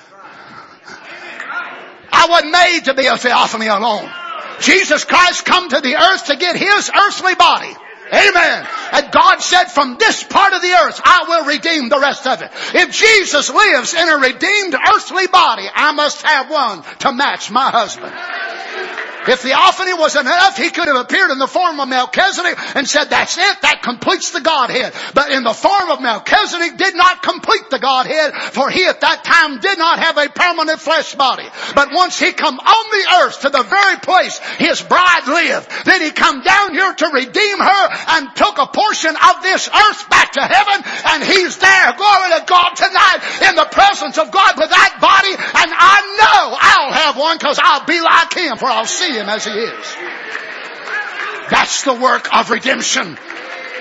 I wasn't made to be a theophany alone. Jesus Christ come to the earth to get His earthly body. Amen. And God said, from this part of the earth, I will redeem the rest of it. If Jesus lives in a redeemed earthly body, I must have one to match my husband. If theophany was enough, He could have appeared in the form of Melchizedek and said, that's it, that completes the Godhead. But in the form of Melchizedek did not complete the Godhead, for he at that time did not have a permanent flesh body. But once he come on the earth to the very place His bride lived, then He come down here to redeem her and took a portion of this earth back to heaven, and He's there, glory to God, tonight in the presence of God with that body, and I know I'll have one because I'll be like Him, for I'll see Him as He is. That's the work of redemption.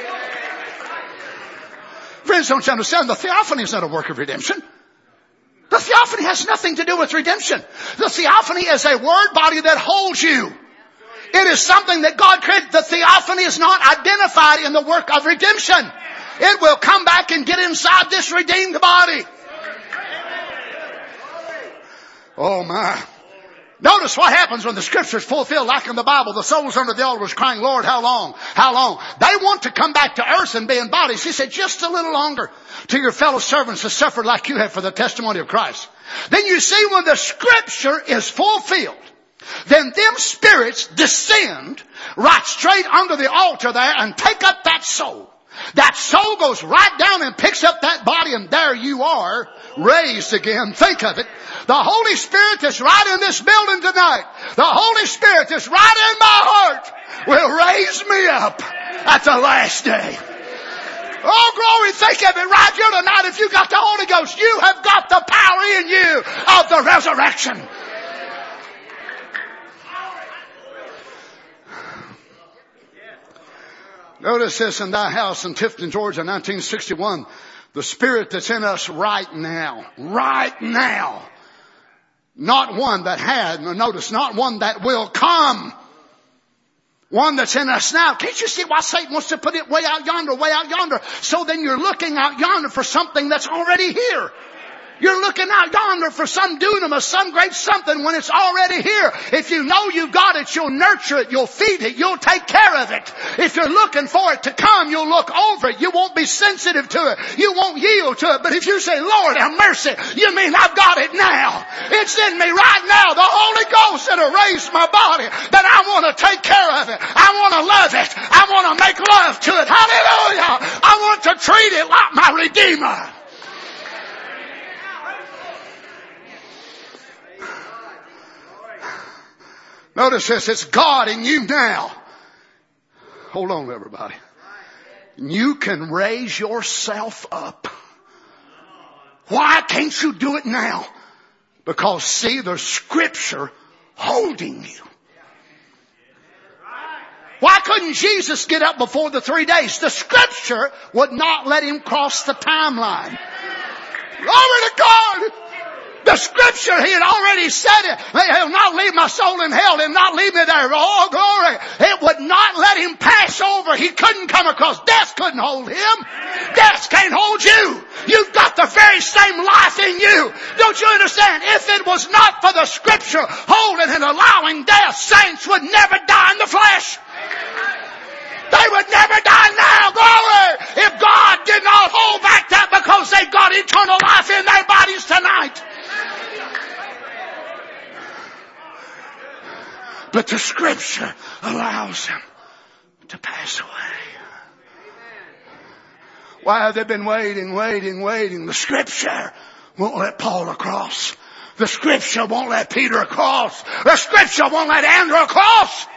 Friends, don't you understand? The theophany is not a work of redemption. The theophany has nothing to do with redemption. The theophany is a word body that holds you. It is something that God created. The theophany is not identified in the work of redemption. It will come back and get inside this redeemed body. Oh my. Notice what happens when the Scripture is fulfilled, like in the Bible. The souls under the altar was crying, Lord, how long? How long? They want to come back to earth and be in bodies. He said, just a little longer, to your fellow servants who suffered like you have for the testimony of Christ. Then you see, when the Scripture is fulfilled, then them spirits descend right straight under the altar there and take up that soul. That soul goes right down and picks up that body, and there you are, raised again. Think of it. The Holy Spirit that's right in this building tonight, the Holy Spirit that's right in my heart, will raise me up at the last day. Oh, glory, think of it right here tonight. If you got the Holy Ghost, you have got the power in you of the resurrection. Notice this: in thy house in Tifton, Georgia, nineteen sixty-one. The Spirit that's in us right now. Right now. Not one that had. Notice, not one that will come. One that's in us now. Can't you see why Satan wants to put it way out yonder, way out yonder? So then you're looking out yonder for something that's already here. You're looking out yonder for some dunamis, some great something, when it's already here. If you know you've got it, you'll nurture it, you'll feed it, you'll take care of it. If you're looking for it to come, you'll look over it. You won't be sensitive to it. You won't yield to it. But if you say, Lord, have mercy, you mean I've got it now. It's in me right now. The Holy Ghost that will raise my body, that I want to take care of it. I want to love it. I want to make love to it. Hallelujah. I want to treat it like my Redeemer. Notice this, it's God in you now. Hold on, everybody. You can raise yourself up. Why can't you do it now? Because, see, the Scripture holding you. Why couldn't Jesus get up before the three days? The Scripture would not let him cross the timeline. Glory to God! The Scripture, he had already said it. He'll not leave my soul in hell. He'll not leave me there. Oh, glory. It would not let him pass over. He couldn't come across. Death couldn't hold him. Death can't hold you. You've got the very same life in you. Don't you understand? If it was not for the Scripture holding and allowing death, saints would never die in the flesh. They would never die now. Glory. If God did not hold back that because they got eternal life in their bodies tonight. But the Scripture allows them to pass away. Why have they been waiting, waiting, waiting? The Scripture won't let Paul across. The Scripture won't let Peter across. The Scripture won't let Andrew across.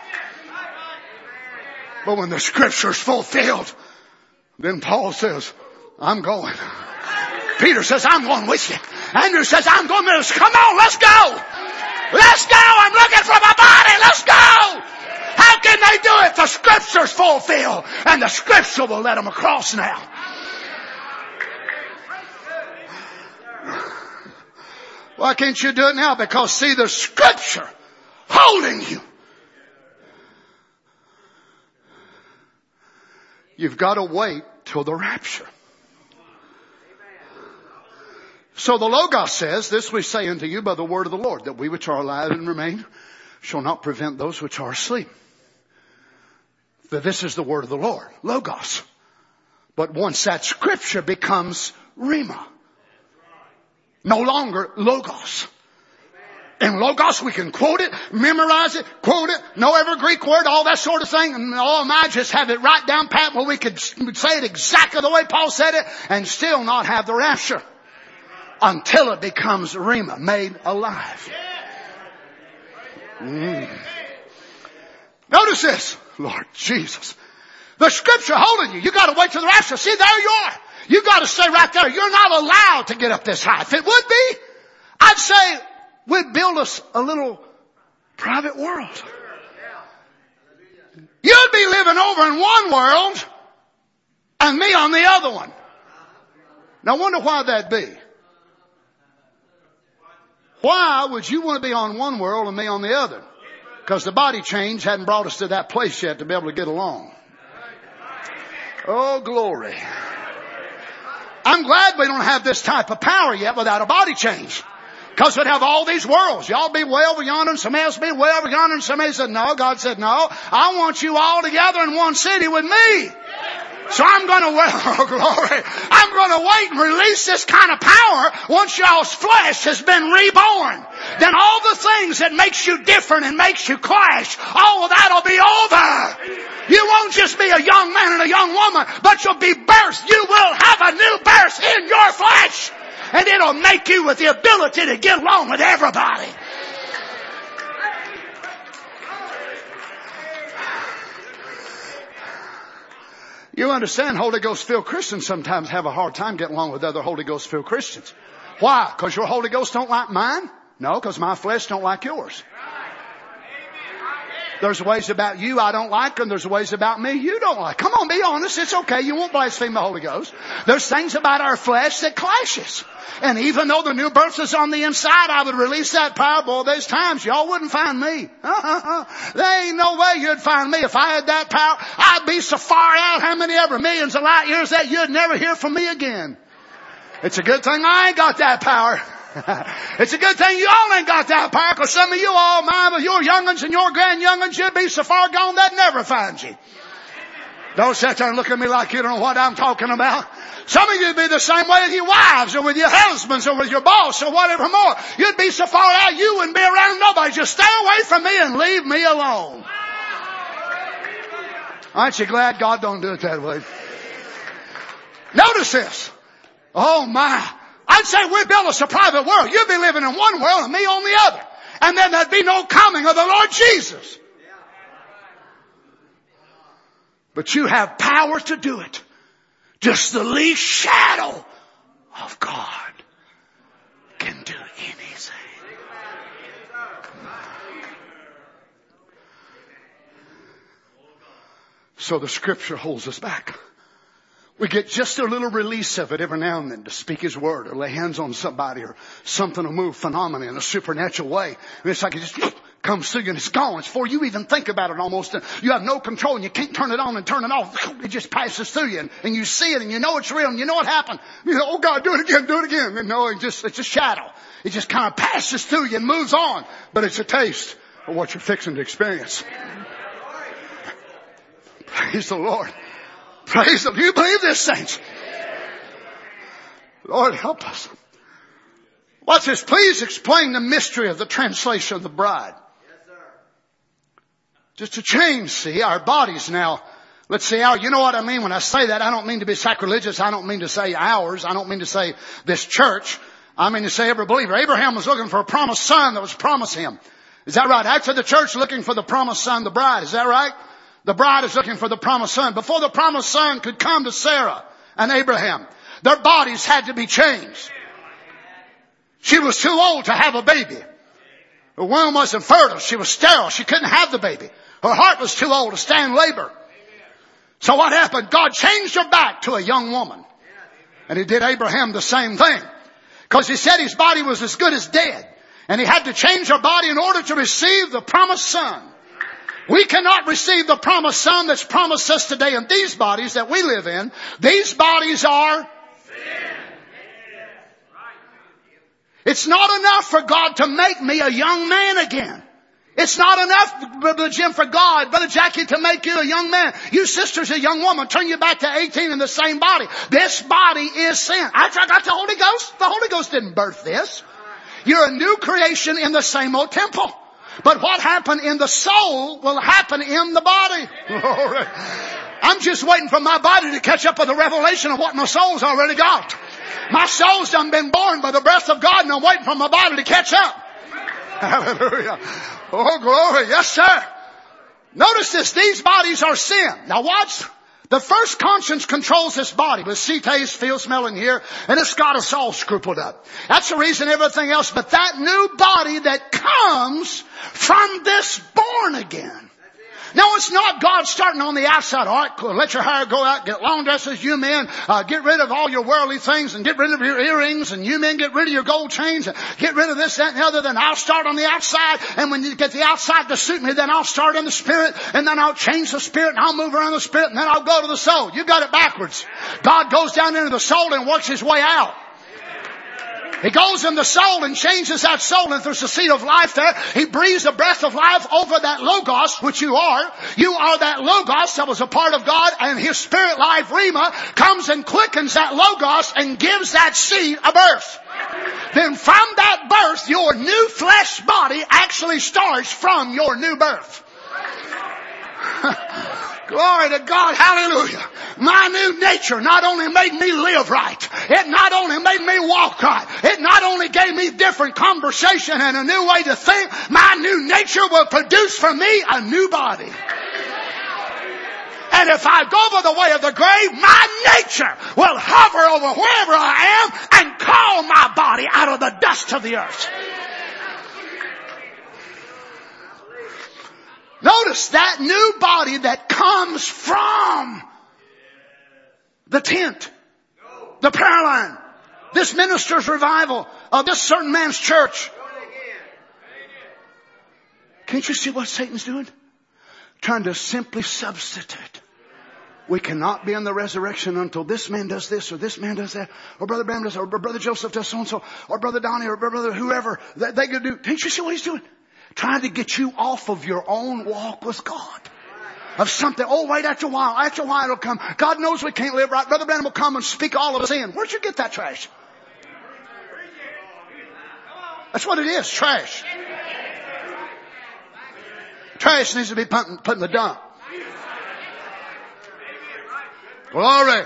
But when the Scripture is fulfilled, then Paul says, I'm going. Peter says, I'm going with you. Andrew says, I'm going with us. Come on, let's go. Let's go. I'm looking for my body. Let's go. How can they do it? The Scripture's fulfilled. And the Scripture will let them across now. Why can't you do it now? Because, see, the Scripture holding you. You've got to wait till the rapture. So the Logos says, this we say unto you by the word of the Lord, that we which are alive and remain shall not prevent those which are asleep. That this is the word of the Lord, Logos. But once that Scripture becomes Rhema, no longer Logos. In Logos we can quote it, memorize it, quote it, know every Greek word, all that sort of thing. And oh my, just have it right down pat where we could say it exactly the way Paul said it and still not have the rapture. Until it becomes Rhema, made alive. Mm. Notice this, Lord Jesus. The Scripture holding you. You got to wait till the rapture. See, there you are. You got to stay right there. You're not allowed to get up this high. If it would be, I'd say we'd build us a little private world. You'd be living over in one world and me on the other one. Now I wonder why that'd be. Why would you want to be on one world and me on the other? Because the body change hadn't brought us to that place yet to be able to get along. Oh, glory. I'm glad we don't have this type of power yet without a body change. Because we'd have all these worlds. Y'all be way over yonder and somebody else be way over yonder, and somebody said no. God said no. I want you all together in one city with me. So I'm going to wait, oh glory, I'm going to wait and release this kind of power once y'all's flesh has been reborn. Then all the things that makes you different and makes you clash, all of that'll be over. You won't just be a young man and a young woman, but you'll be birthed. You will have a new birth in your flesh. And it'll make you with the ability to get along with everybody. You understand, Holy Ghost-filled Christians sometimes have a hard time getting along with other Holy Ghost-filled Christians. Why? Because your Holy Ghost don't like mine? No, because my flesh don't like yours. There's ways about you I don't like, and there's ways about me you don't like. Come on, be honest. It's okay. You won't blaspheme the Holy Ghost. There's things about our flesh that clashes. And even though the new birth is on the inside, I would release that power. Boy, there's times y'all wouldn't find me. Uh-uh-uh. There ain't no way you'd find me. If I had that power, I'd be so far out, how many ever millions of light years, that you'd never hear from me again. It's a good thing I ain't got that power. It's a good thing you all ain't got that power, because some of you all, my, with your young'uns and your grand-young'uns, you'd be so far gone they'd never find you. Don't sit there and look at me like you don't know what I'm talking about. Some of you'd be the same way with your wives or with your husbands or with your boss or whatever more. You'd be so far out you wouldn't be around nobody. Just stay away from me and leave me alone. Aren't you glad God don't do it that way? Notice this. Oh my. I'd say we build us a private world. You'd be living in one world and me on the other. And then there'd be no coming of the Lord Jesus. But you have power to do it. Just the least shadow of God can do anything. So the Scripture holds us back. We get just a little release of it every now and then to speak His word or lay hands on somebody, or something will move phenomenally in a supernatural way. And it's like it just comes through you and it's gone. It's before you even think about it almost. You have no control and you can't turn it on and turn it off. It just passes through you and, and you see it and you know it's real and you know what happened. You know, oh God, do it again, do it again. And no, it just, it's a shadow. It just kind of passes through you and moves on. But it's a taste of what you're fixing to experience. Praise the Lord. Praise the Lord. Do you believe this, saints? Lord, help us. Watch this. Please explain the mystery of the translation of the bride. Yes, sir. Just to change, see, our bodies now. Let's see, our, you know what I mean when I say that? I don't mean to be sacrilegious. I don't mean to say ours. I don't mean to say this church. I mean to say every believer. Abraham was looking for a promised son that was promised him. Is that right? Actually, the church looking for the promised son, the bride. Is that right? The bride is looking for the promised son. Before the promised son could come to Sarah and Abraham, their bodies had to be changed. She was too old to have a baby. Her womb wasn't fertile. She was sterile. She couldn't have the baby. Her heart was too old to stand labor. So what happened? God changed her back to a young woman. And He did Abraham the same thing. Because He said his body was as good as dead. And He had to change her body in order to receive the promised son. We cannot receive the promised son that's promised us today in these bodies that we live in. These bodies are sin. It's not enough for God to make me a young man again. It's not enough, Brother Jim, for God, Brother Jackie, to make you a young man. You sister's a young woman. Turn you back to eighteen in the same body. This body is sin. I got the Holy Ghost. The Holy Ghost didn't birth this. You're a new creation in the same old temple. But what happened in the soul will happen in the body. I'm just waiting for my body to catch up with the revelation of what my soul's already got. My soul's done been born by the breath of God, and I'm waiting for my body to catch up. Hallelujah. Oh, glory. Yes, sir. Notice this. These bodies are sin. Now watch. The first conscience controls this body. Let's see, taste, feel, smell in here. And it's got us all scrupled up. That's the reason everything else. But that new body that comes from this born again. No, it's not God starting on the outside. All right, cool. Let your hair go out. Get long dresses, you men. Uh, get rid of all your worldly things and get rid of your earrings. And you men get rid of your gold chains. And get rid of this, that, and the other. Then I'll start on the outside. And when you get the outside to suit me, then I'll start in the spirit. And then I'll change the spirit. And I'll move around the spirit. And then I'll go to the soul. You got it backwards. God goes down into the soul and works His way out. He goes in the soul and changes that soul, and there's a seed of life there. He breathes a breath of life over that Logos, which you are. You are that Logos that was a part of God, and His spirit life, Rhema, comes and quickens that Logos and gives that seed a birth. Then from that birth, your new flesh body actually starts from your new birth. Glory to God. Hallelujah. My new nature not only made me live right, it not only made me walk right, it not only gave me different conversation and a new way to think, my new nature will produce for me a new body. And if I go by the way of the grave, my nature will hover over wherever I am and call my body out of the dust of the earth. Notice that new body that comes from the tent, the prayer line, this minister's revival of this certain man's church. Can't you see what Satan's doing? Trying to simply substitute. We cannot be in the resurrection until this man does this or this man does that, or Brother Bram does, or Brother Joseph does so and so, or Brother Donnie, or Brother whoever that they could do. Can't you see what he's doing? Trying to get you off of your own walk with God. Of something. Oh, wait, after a while. After a while it'll come. God knows we can't live right. Brother Branham will come and speak all of us in. Where'd you get that trash? That's what it is, trash. Trash needs to be put in, put in the dump. Glory.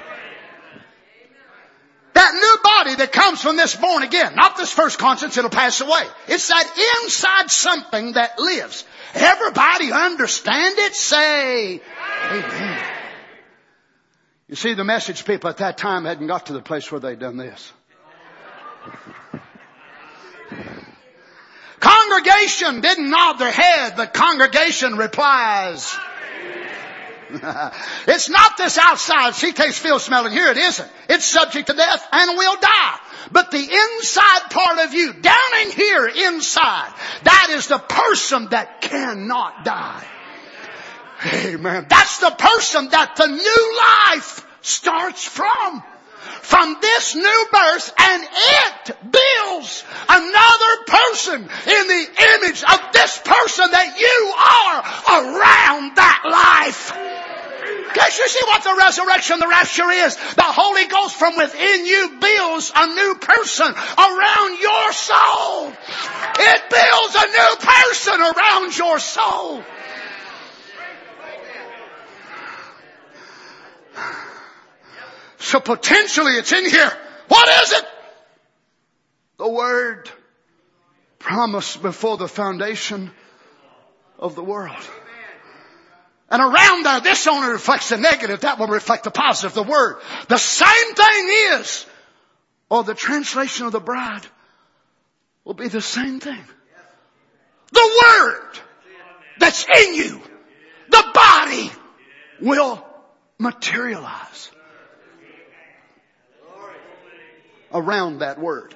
That new body that comes from this born again, not this first conscience, it'll pass away. It's that inside something that lives. Everybody understand it? Say amen. You see, the message people at that time hadn't got to the place where they'd done this. Congregation didn't nod their head, but congregation replies. It's not this outside, see, taste, feel, smell, and hear. It isn't. It's subject to death and will die. But the inside part of you, down in here inside, that is the person that cannot die. Amen. That's the person that the new life starts from. From this new birth, and it builds another person in the image of this person that you are around that life. Can't you see what the resurrection, the rapture is? The Holy Ghost from within you builds a new person around your soul. It builds a new person around your soul. So potentially it's in here. What is it? The Word promised before the foundation of the world. And around there, this only reflects the negative. That will reflect the positive, the Word. The same thing is, or the translation of the bride will be the same thing. The Word that's in you, the body, will materialize around that Word.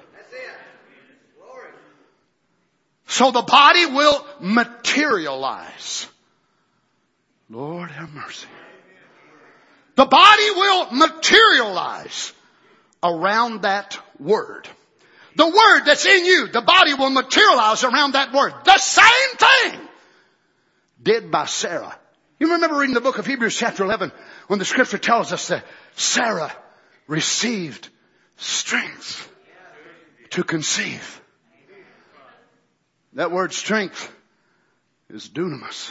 So the body will materialize. Lord have mercy. The body will materialize around that Word. The Word that's in you, the body will materialize around that Word. The same thing did by Sarah. You remember reading the book of Hebrews chapter eleven when the Scripture tells us that Sarah received strength to conceive. That word strength is dunamis.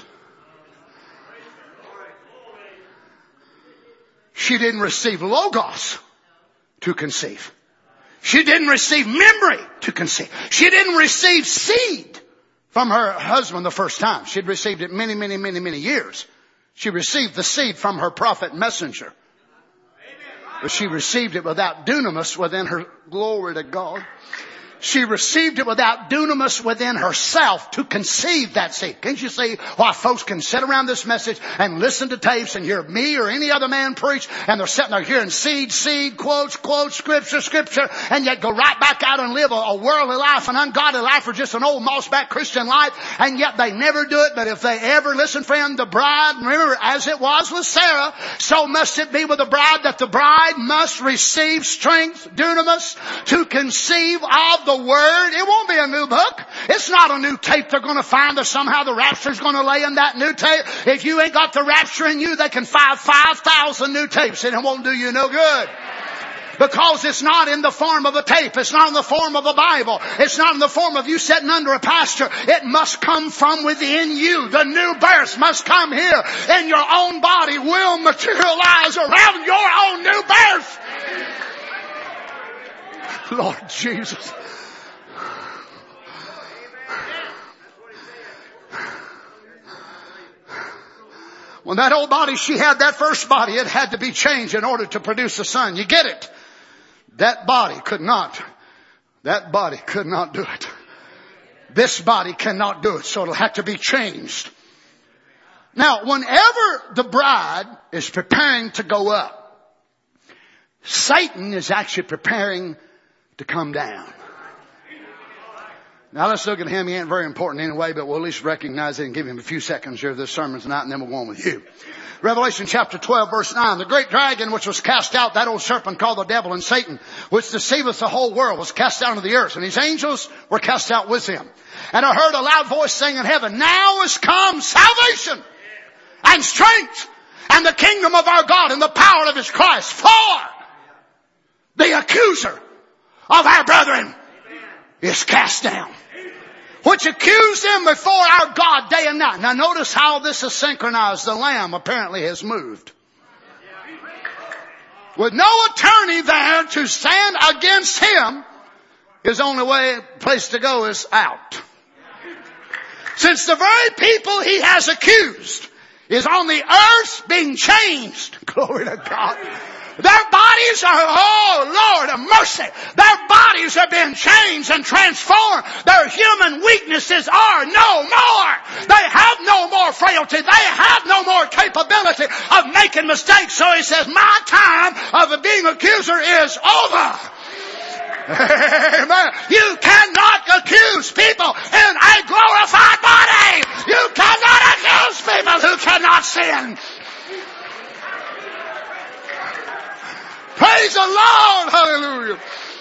She didn't receive logos to conceive. She didn't receive memory to conceive. She didn't receive seed from her husband the first time. She'd received it many, many, many, many years. She received the seed from her prophet messenger. But she received it without dunamis within her. Glory to God. She received it without dunamis within herself to conceive that seed. Can't you see why folks can sit around this message and listen to tapes and hear me or any other man preach, and they're sitting there hearing seed, seed, quotes, quotes, scripture, scripture, and yet go right back out and live a, a worldly life, an ungodly life, or just an old moss-back Christian life, and yet they never do it. But if they ever listen, friend, the bride, remember, as it was with Sarah, so must it be with the bride, that the bride must receive strength, dunamis, to conceive of the Word. It won't be a new book. It's not a new tape they're going to find that somehow the rapture's going to lay in that new tape. If you ain't got the rapture in you, they can find five thousand new tapes and it won't do you no good. Because it's not in the form of a tape. It's not in the form of a Bible. It's not in the form of you sitting under a pastor. It must come from within you. The new birth must come here. And your own body will materialize around your own new birth. Lord Jesus. When that old body she had, that first body, it had to be changed in order to produce a son. You get it? That body could not. That body could not do it. This body cannot do it, so it'll have to be changed. Now, whenever the bride is preparing to go up, Satan is actually preparing to come down. Now let's look at him. He ain't very important anyway, but we'll at least recognize it and give him a few seconds here of this sermon tonight, and then we'll go on with you. Revelation chapter twelve verse nine. The great dragon which was cast out, that old serpent called the devil and Satan, which deceiveth the whole world, was cast down to the earth, and his angels were cast out with him. And I heard a loud voice saying in heaven, now is come salvation and strength and the kingdom of our God and the power of his Christ. For the accuser of our brethren is cast down, which accused them before our God day and night. Now notice how this is synchronized. The Lamb apparently has moved. With no attorney there to stand against him, his only way, place to go is out. Since the very people he has accused is on the earth being changed. Glory to God. Their bodies are, oh Lord of mercy, their bodies are being changed and transformed. Their human weaknesses are no more. They have no more frailty. They have no more capability of making mistakes. So he says, my time of being accuser is over. Amen. You cannot accuse people in a glorified body. You cannot accuse people who cannot sin. Praise the Lord. Hallelujah.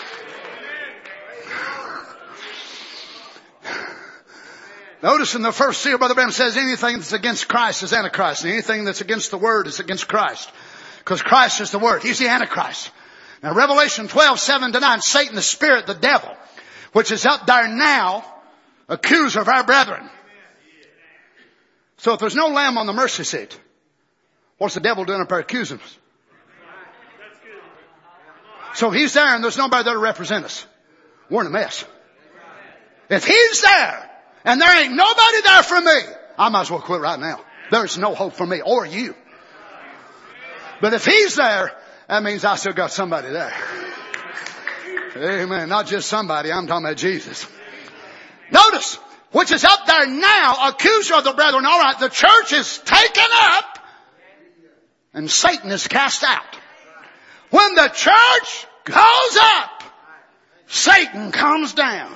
Notice in the first seal, Brother Branham says anything that's against Christ is Antichrist. And anything that's against the Word is against Christ. Because Christ is the Word. He's the Antichrist. Now Revelation twelve, seven to nine, Satan, the spirit, the devil, which is up there now, accuser of our brethren. So if there's no lamb on the mercy seat, what's the devil doing up there accusing us? So he's there and there's nobody there to represent us. We're in a mess. If he's there and there ain't nobody there for me, I might as well quit right now. There's no hope for me or you. But if he's there, that means I still got somebody there. Amen. Not just somebody. I'm talking about Jesus. Notice, which is up there now, accuser of the brethren. All right, the church is taken up and Satan is cast out. When the church goes up, Satan comes down.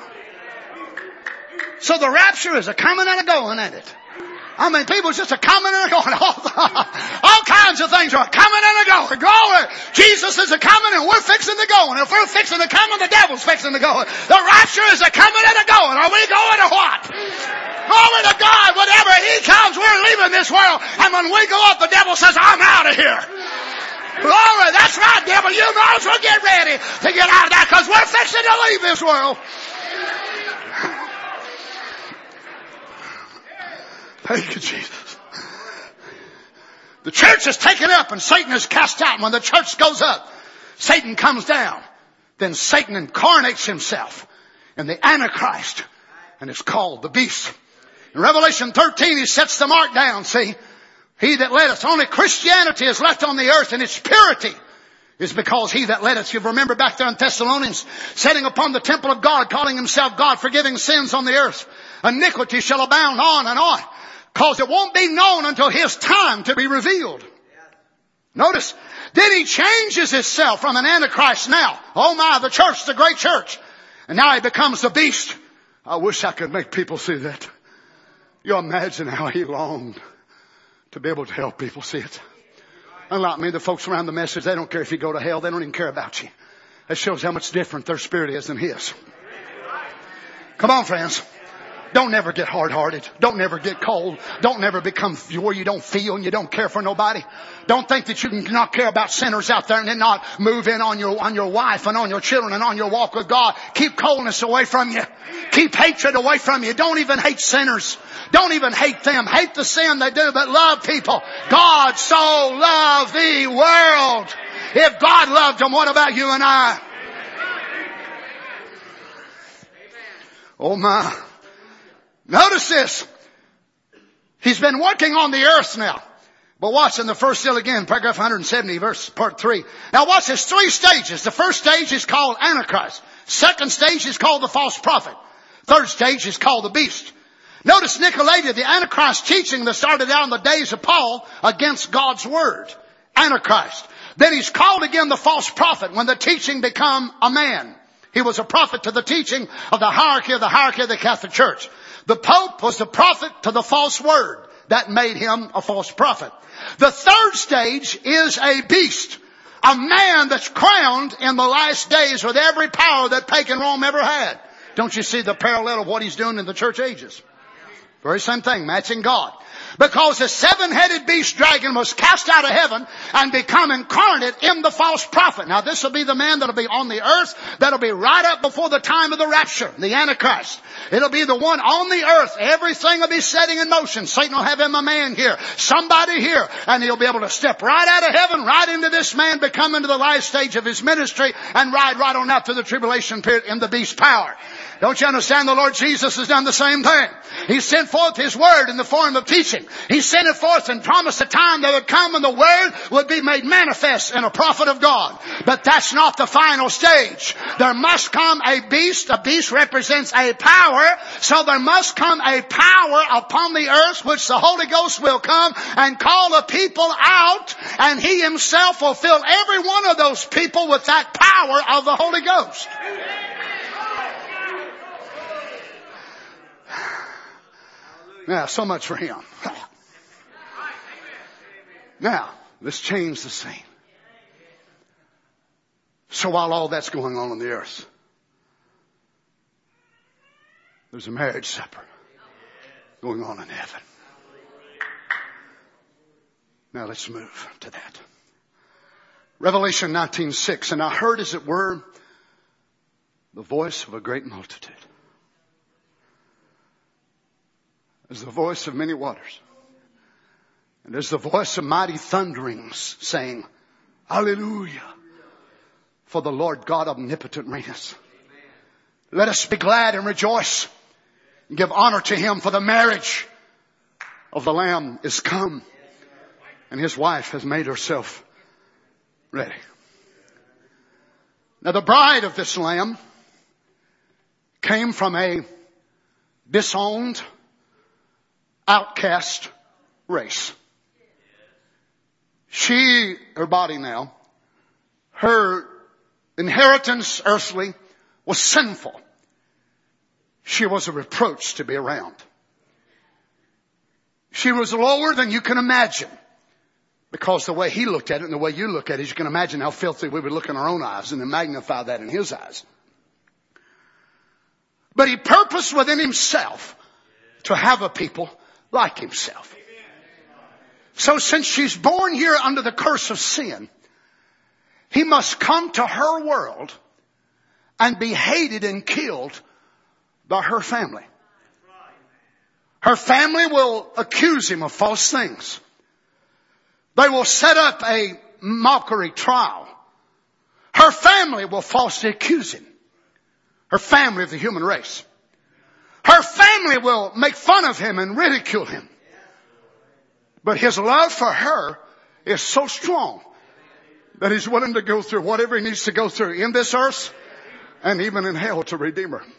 So the rapture is a coming and a going, ain't it? I mean, people's just a coming and a going. All, all kinds of things are coming and a going. Glory. Jesus is a coming and we're fixing to go. And if we're fixing to come, the devil's fixing to go. The rapture is a coming and a going. Are we going or what? Glory to God. Whenever he comes, we're leaving this world. And when we go up, the devil says, I'm out of here. Glory. That's right, devil. You might as well get ready to get out of that because we're fixing to leave this world. Thank you, Jesus. The church is taken up and Satan is cast out. And when the church goes up, Satan comes down. Then Satan incarnates himself in the Antichrist and is called the beast. In Revelation thirteen, he sets the mark down. See, he that led us. Only Christianity is left on the earth in its purity is because he that letteth, you remember back there in Thessalonians, setting upon the temple of God, calling himself God, forgiving sins on the earth. Iniquity shall abound on and on. Cause it won't be known until his time to be revealed. Notice, then he changes himself from an antichrist now. Oh my, the church, the great church. And now he becomes the beast. I wish I could make people see that. You imagine how he longed to be able to help people see it. Unlike me, the folks around the message, they don't care if you go to hell. They don't even care about you. That shows how much different their spirit is than his. Come on, friends. Don't never get hard-hearted. Don't never get cold. Don't never become where you don't feel and you don't care for nobody. Don't think that you can not care about sinners out there and then not move in on your, on your wife and on your children and on your walk with God. Keep coldness away from you. Keep hatred away from you. Don't even hate sinners. Don't even hate them. Hate the sin they do, but love people. God so loved the world. If God loved them, what about you and I? Oh my. Notice this. He's been working on the earth now. But watch in the first still again, paragraph one hundred seventy, verse part three. Now watch this, three stages. The first stage is called Antichrist. Second stage is called the false prophet. Third stage is called the beast. Notice Nicolaides, the Antichrist teaching that started out in the days of Paul against God's word. Antichrist. Then he's called again the false prophet when the teaching become a man. He was a prophet to the teaching of the hierarchy of the hierarchy of the Catholic Church. The Pope was the prophet to the false word. That made him a false prophet. The third stage is a beast. A man that's crowned in the last days with every power that pagan Rome ever had. Don't you see the parallel of what he's doing in the church ages? Very same thing, matching God. Because the seven-headed beast dragon was cast out of heaven and become incarnate in the false prophet. Now this will be the man that'll be on the earth, that'll be right up before the time of the rapture, the Antichrist. It'll be the one on the earth. Everything will be setting in motion. Satan will have him a man here, somebody here, and he'll be able to step right out of heaven, right into this man, become into the last stage of his ministry, and ride right on out through the tribulation period in the beast's power. Don't you understand? The Lord Jesus has done the same thing. He sent forth His Word in the form of teaching. He sent it forth and promised a time that would come when the Word would be made manifest in a prophet of God. But that's not the final stage. There must come a beast. A beast represents a power. So there must come a power upon the earth which the Holy Ghost will come and call the people out. And He Himself will fill every one of those people with that power of the Holy Ghost. Now, so much for him. Now, let's change the scene. So while all that's going on on the earth, there's a marriage supper going on in heaven. Now let's move to that. Revelation nineteen six, and I heard as it were the voice of a great multitude, as the voice of many waters, and as the voice of mighty thunderings, saying, Hallelujah, for the Lord God omnipotent reigneth. Let us be glad and rejoice and give honor to Him, for the marriage of the Lamb is come, and His wife has made herself ready. Now the bride of this Lamb came from a disowned, outcast race. She, her body now, her inheritance earthly was sinful. She was a reproach to be around. She was lower than you can imagine. Because the way He looked at it and the way you look at it, you can imagine how filthy we would look in our own eyes and then magnify that in His eyes. But He purposed within Himself to have a people like Himself. So since she's born here under the curse of sin, He must come to her world and be hated and killed by her family. Her family will accuse Him of false things. They will set up a mockery trial. Her family will falsely accuse Him. Her family of the human race. Her family will make fun of Him and ridicule Him. But His love for her is so strong that He's willing to go through whatever He needs to go through in this earth and even in hell to redeem her.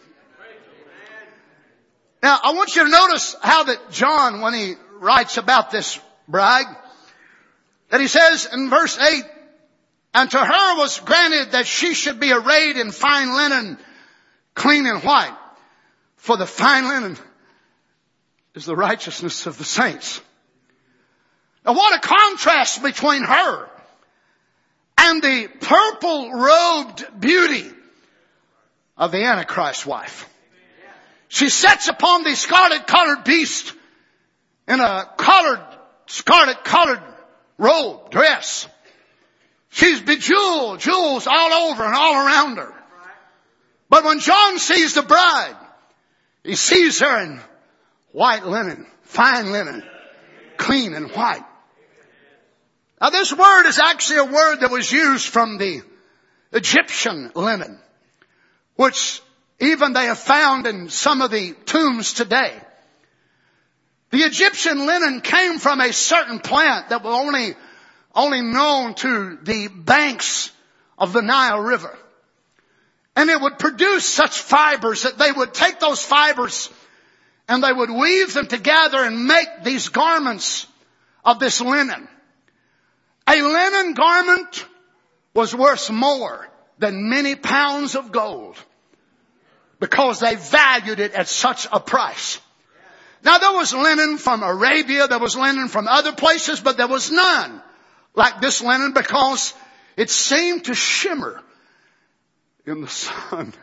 Now, I want you to notice how that John, when he writes about this bride, that he says in verse eight, and to her was granted that she should be arrayed in fine linen, clean and white. For the fine linen is the righteousness of the saints. Now what a contrast between her and the purple-robed beauty of the Antichrist wife. She sits upon the scarlet-colored beast in a colored, scarlet-colored robe, dress. She's bejeweled, jewels all over and all around her. But when John sees the bride, he sees her in white linen, fine linen, clean and white. Now this word is actually a word that was used from the Egyptian linen, which even they have found in some of the tombs today. The Egyptian linen came from a certain plant that was only, only known to the banks of the Nile River. And it would produce such fibers that they would take those fibers and they would weave them together and make these garments of this linen. A linen garment was worth more than many pounds of gold, because they valued it at such a price. Now there was linen from Arabia, there was linen from other places, but there was none like this linen because it seemed to shimmer in the sun.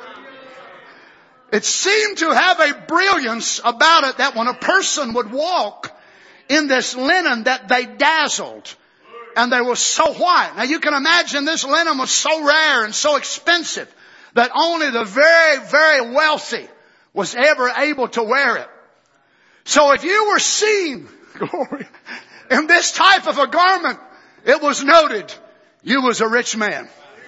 It seemed to have a brilliance about it that when a person would walk in this linen that they dazzled. And they were so white. Now you can imagine this linen was so rare and so expensive that only the very, very wealthy was ever able to wear it. So if you were seen, glory, in this type of a garment, it was noted you was a rich man.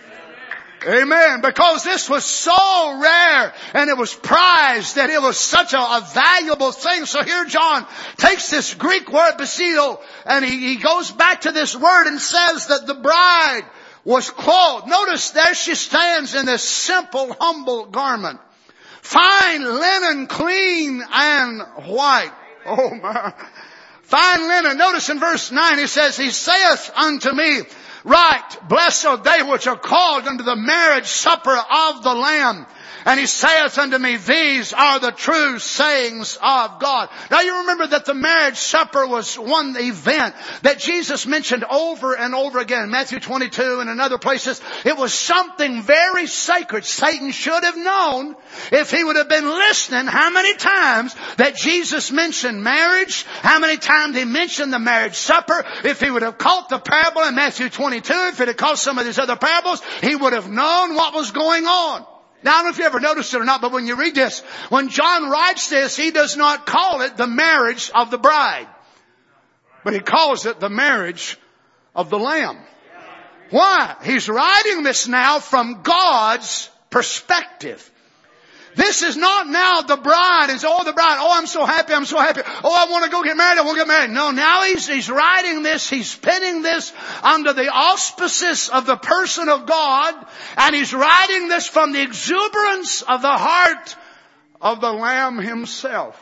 Amen. Because this was so rare and it was prized that it was such a, a valuable thing. So here John takes this Greek word basido and he, he goes back to this word and says that the bride was clothed. Notice there she stands in this simple, humble garment. Fine linen, clean and white. Oh my. Fine linen. Notice in verse nine he says, He saith unto me, right, blessed are they which are called unto the marriage supper of the Lamb. And He saith unto me, these are the true sayings of God. Now you remember that the marriage supper was one event that Jesus mentioned over and over again. Matthew twenty-two and in other places. It was something very sacred. Satan should have known, if he would have been listening, how many times that Jesus mentioned marriage, how many times He mentioned the marriage supper. If he would have caught the parable in Matthew twenty-two, if he'd have caught some of these other parables, he would have known what was going on. Now, I don't know if you ever noticed it or not, but when you read this, when John writes this, he does not call it the marriage of the bride, but he calls it the marriage of the Lamb. Why? He's writing this now from God's perspective. This is not now the bride. It's oh the bride. Oh, I'm so happy. I'm so happy. Oh, I want to go get married. I want to get married. No, now he's, he's writing this. He's penning this under the auspices of the person of God. And he's writing this from the exuberance of the heart of the Lamb Himself.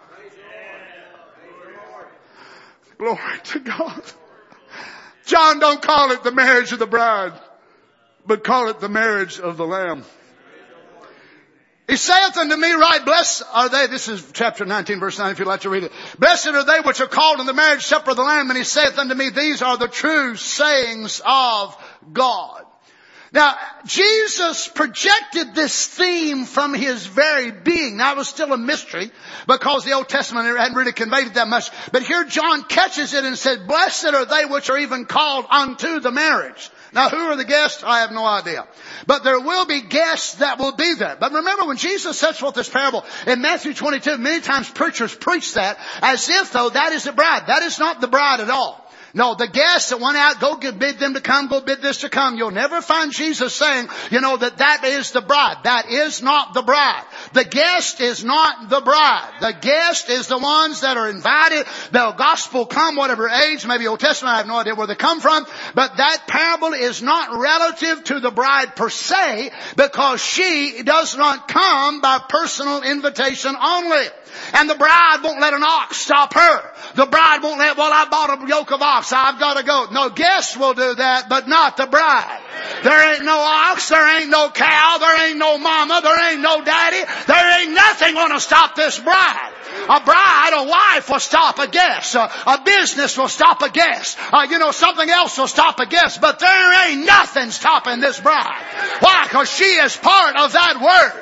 Glory to God. John don't call it the marriage of the bride, but call it the marriage of the Lamb. He saith unto me, right, blessed are they. This is chapter nineteen, verse nine, if you'd like to read it. Blessed are they which are called in the marriage supper of the Lamb. And He saith unto me, these are the true sayings of God. Now, Jesus projected this theme from His very being. Now, it was still a mystery because the Old Testament hadn't really conveyed it that much. But here John catches it and said, blessed are they which are even called unto the marriage. Now, who are the guests? I have no idea. But there will be guests that will be there. But remember, when Jesus sets forth this parable in Matthew twenty-two, many times preachers preach that as if, though, that is the bride. That is not the bride at all. No, the guests that went out, go bid them to come, go bid this to come. You'll never find Jesus saying, you know, that that is the bride. That is not the bride. The guest is not the bride. The guest is the ones that are invited. The gospel come, whatever age, maybe Old Testament, I have no idea where they come from. But that parable is not relative to the bride per se, because she does not come by personal invitation only. And the bride won't let an ox stop her. The bride won't let, well, I bought a yoke of ox, I've got to go. No, guests will do that, but not the bride. There ain't no ox, there ain't no cow, there ain't no mama, there ain't no daddy. There ain't nothing going to stop this bride. A bride, a wife will stop a guest. A, a business will stop a guest. Uh, you know, something else will stop a guest. But there ain't nothing stopping this bride. Why? Because she is part of that word.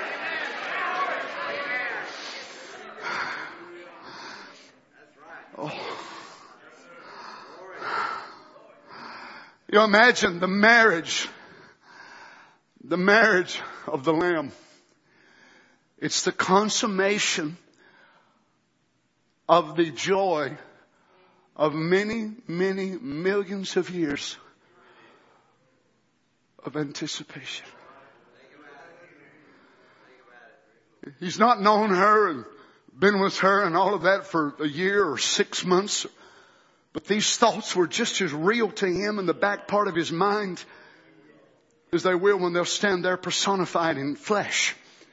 Oh. You imagine the marriage, the marriage of the Lamb. It's the consummation of the joy of many, many millions of years of anticipation. He's not known her and been with her and all of that for a year or six months. But these thoughts were just as real to him in the back part of his mind as they will when they'll stand there personified in flesh.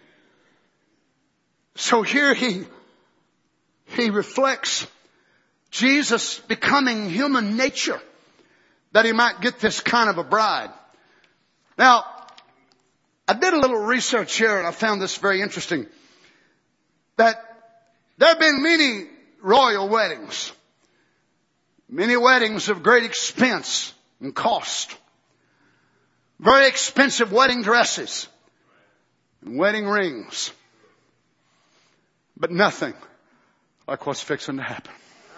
So here he, he reflects Jesus becoming human nature that he might get this kind of a bride. Now, I did a little research here and I found this very interesting. That there have been many royal weddings. Many weddings of great expense and cost. Very expensive wedding dresses. And wedding rings. But nothing like what's fixing to happen.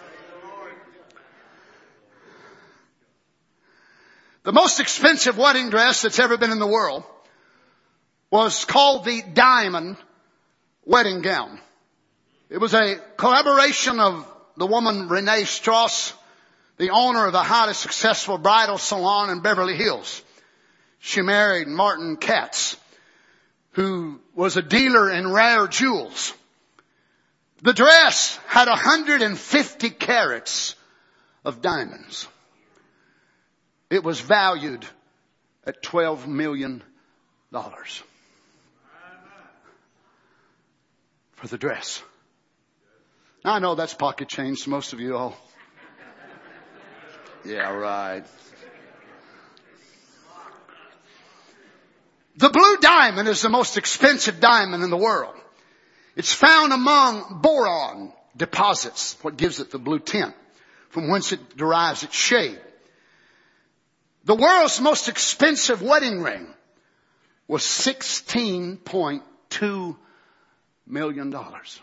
The most expensive wedding dress that's ever been in the world was called the diamond wedding gown. It was a collaboration of the woman Renee Strauss, the owner of the highly successful bridal salon in Beverly Hills. She married Martin Katz, who was a dealer in rare jewels. The dress had one hundred fifty carats of diamonds. It was valued at twelve million dollars for the dress. Now, I know that's pocket change to most of you all. Yeah, right. The blue diamond is the most expensive diamond in the world. It's found among boron deposits, what gives it the blue tint, from whence it derives its shade. The world's most expensive wedding ring was sixteen point two million dollars.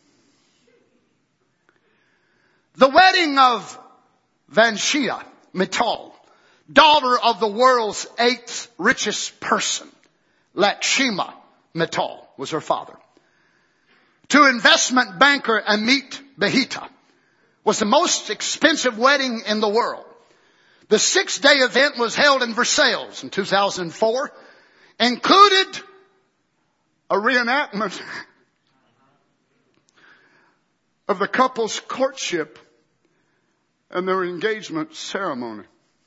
The wedding of Vanshia Mittal, daughter of the world's eighth richest person, Lakshmi Mittal was her father, to investment banker Amit Bahita, was the most expensive wedding in the world. The six-day event was held in Versailles in two thousand four, included a reenactment of the couple's courtship and their engagement ceremony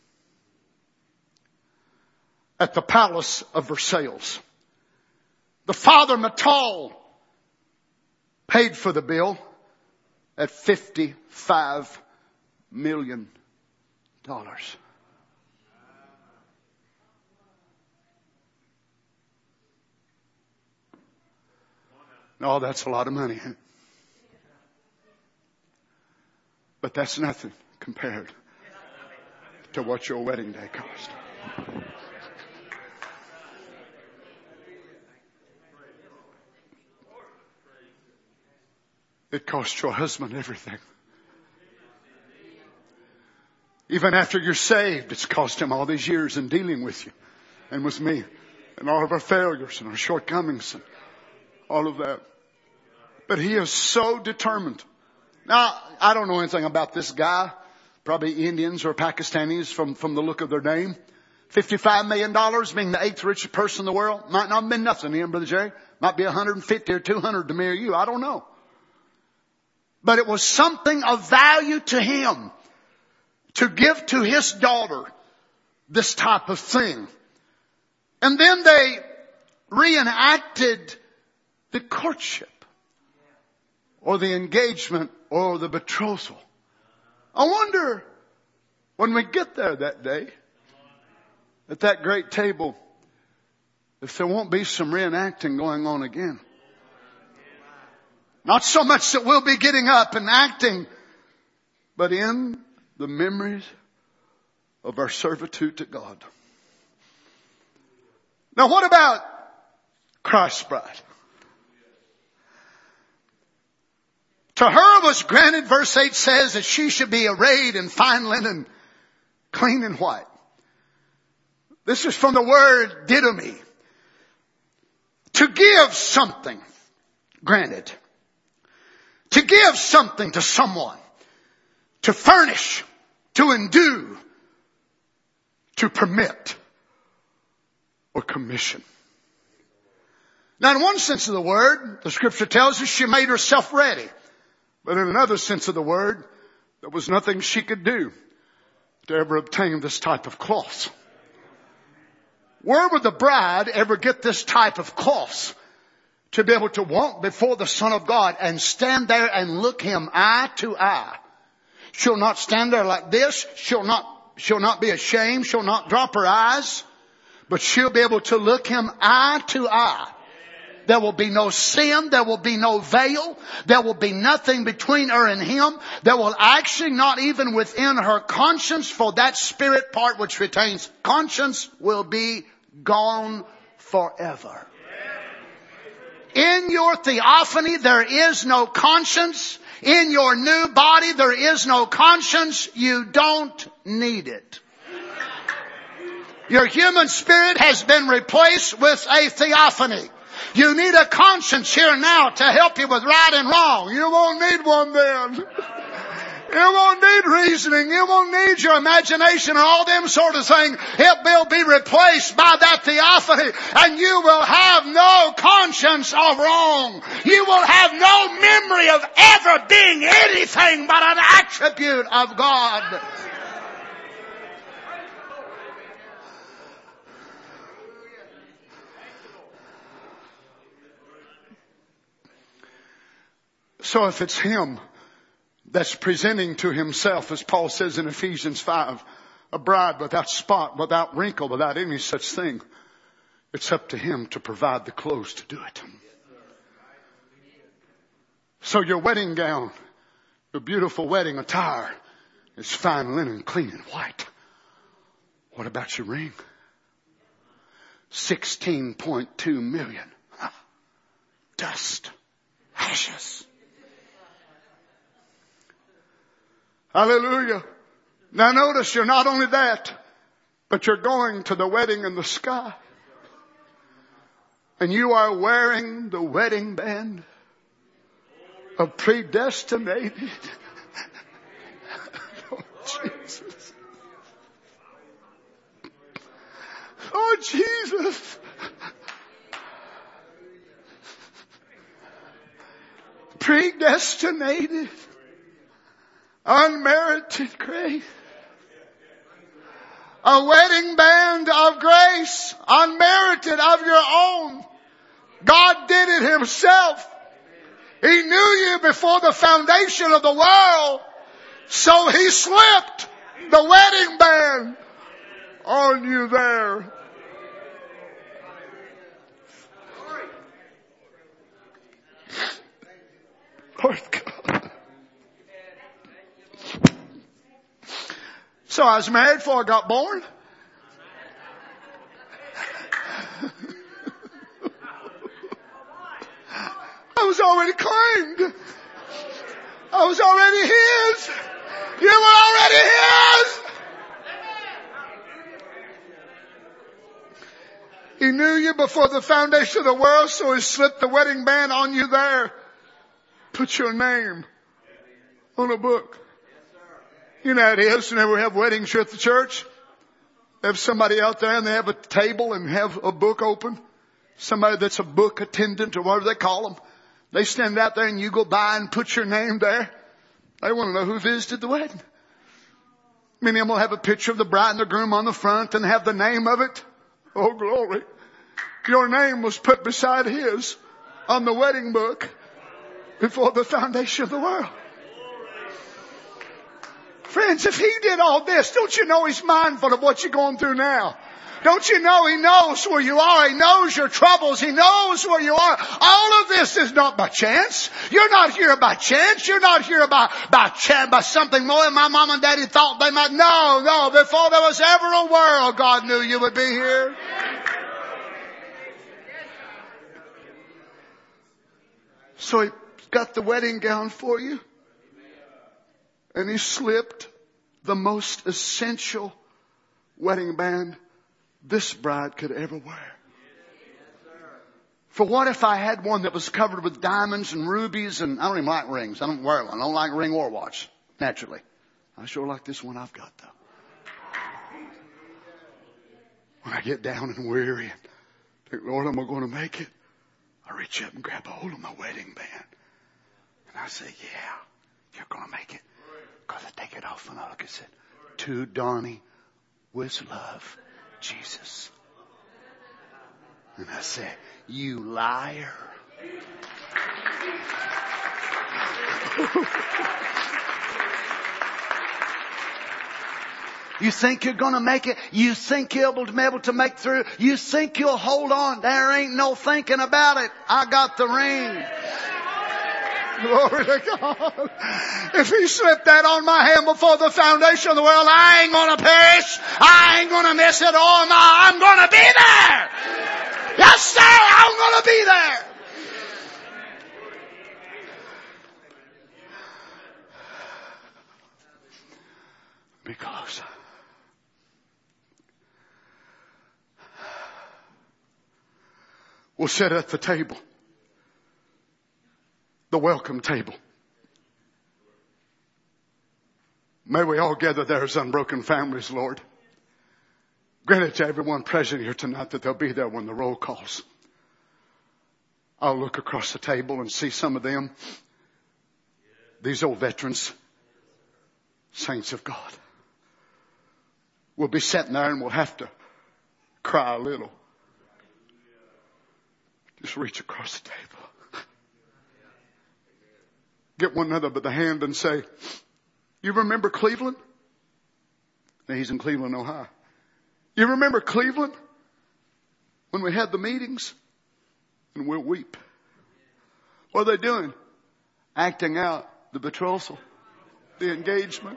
at the Palace of Versailles. The father, Mittal, paid for the bill at fifty-five million dollars. No, that's a lot of money. But that's nothing compared to what your wedding day cost. It cost your husband everything. Even after you're saved, it's cost him all these years in dealing with you and with me and all of our failures and our shortcomings and all of that. But he is so determined. Now, I don't know anything about this guy, Probably Indians or Pakistanis from, from the look of their name. fifty-five million dollars, being the eighth richest person in the world. Might not have been nothing to him, Brother Jerry. Might be one hundred fifty or two hundred to me or you. I don't know. But it was something of value to him to give to his daughter this type of thing. And then they reenacted the courtship or the engagement or the betrothal. I wonder when we get there that day at that great table if there won't be some reenacting going on again. Not so much that we'll be getting up and acting, but in the memories of our servitude to God. Now what about Christ's bride? To her was granted, verse eight says, that she should be arrayed in fine linen, clean and white. This is from the word didomi. To give something, granted. To give something to someone. To furnish. To endue. To permit. Or commission. Now in one sense of the word, the scripture tells us she made herself ready. But in another sense of the word, there was nothing she could do to ever obtain this type of cloth. Where would the bride ever get this type of cloth to be able to walk before the Son of God and stand there and look him eye to eye? She'll not stand there like this. She'll not, she'll not be ashamed. She'll not drop her eyes. But she'll be able to look him eye to eye. There will be no sin. There will be no veil. There will be nothing between her and him. There will actually not even within her conscience, for that spirit part which retains conscience will be gone forever. In your theophany there is no conscience. In your new body there is no conscience. You don't need it. Your human spirit has been replaced with a theophany. You need a conscience here now to help you with right and wrong. You won't need one then. You won't need reasoning. You won't need your imagination and all them sort of things. It will be replaced by that theophany. And you will have no conscience of wrong. You will have no memory of ever being anything but an attribute of God. So if it's him that's presenting to himself, as Paul says in Ephesians five, a bride without spot, without wrinkle, without any such thing, it's up to him to provide the clothes to do it. So your wedding gown, your beautiful wedding attire is fine linen, clean and white. What about your ring? sixteen point two million. Dust. Ashes. Hallelujah. Now notice you're not only that, but you're going to the wedding in the sky. And you are wearing the wedding band of predestinated. Oh, Jesus. Oh, Jesus. Predestinated. Unmerited grace. A wedding band of grace. Unmerited of your own. God did it himself. He knew you before the foundation of the world. So he slipped the wedding band on you there. Lord God. So I was married before I got born. I was already claimed. I was already his. You were already his. He knew you before the foundation of the world, so he slipped the wedding band on you there. Put your name on a book. You know how it is whenever we have weddings here at the church. They have somebody out there and they have a table and have a book open. Somebody that's a book attendant or whatever they call them. They stand out there and you go by and put your name there. They want to know who visited the wedding. Many of them will have a picture of the bride and the groom on the front and have the name of it. Oh, glory. Your name was put beside his on the wedding book before the foundation of the world. Friends, if he did all this, don't you know he's mindful of what you're going through now? Don't you know he knows where you are? He knows your troubles. He knows where you are. All of this is not by chance. You're not here by chance. You're not here by, by chance, by something more than my mom and daddy thought they might. No, no. Before there was ever a world, God knew you would be here. So he got the wedding gown for you. And he slipped the most essential wedding band this bride could ever wear. For what if I had one that was covered with diamonds and rubies and I don't even like rings. I don't wear one. I don't like ring or watch, naturally. I sure like this one I've got though. When I get down and weary and think, Lord, am I going to make it? I reach up and grab a hold of my wedding band. And I say, yeah, you're going to make it. Because I take it off and I look and said, to Donnie with love, Jesus. And I said, you liar. You think you're going to make it? You think you'll be able to make through? You think you'll hold on? There ain't no thinking about it. I got the ring. Glory to God. If he slipped that on my hand before the foundation of the world, I ain't going to perish. I ain't going to miss it all. No, I'm going to be there. Yes, sir, I'm going to be there. Because we'll sit at the table. The welcome table. May we all gather there as unbroken families, Lord. Grant it to everyone present here tonight that they'll be there when the roll calls. I'll look across the table and see some of them. These old veterans. Saints of God. We'll be sitting there and we'll have to cry a little. Just reach across the table. Get one another by the hand and say, you remember Cleveland? Now he's in Cleveland, Ohio. You remember Cleveland? When we had the meetings? And we'll weep. What are they doing? Acting out the betrothal, the engagement.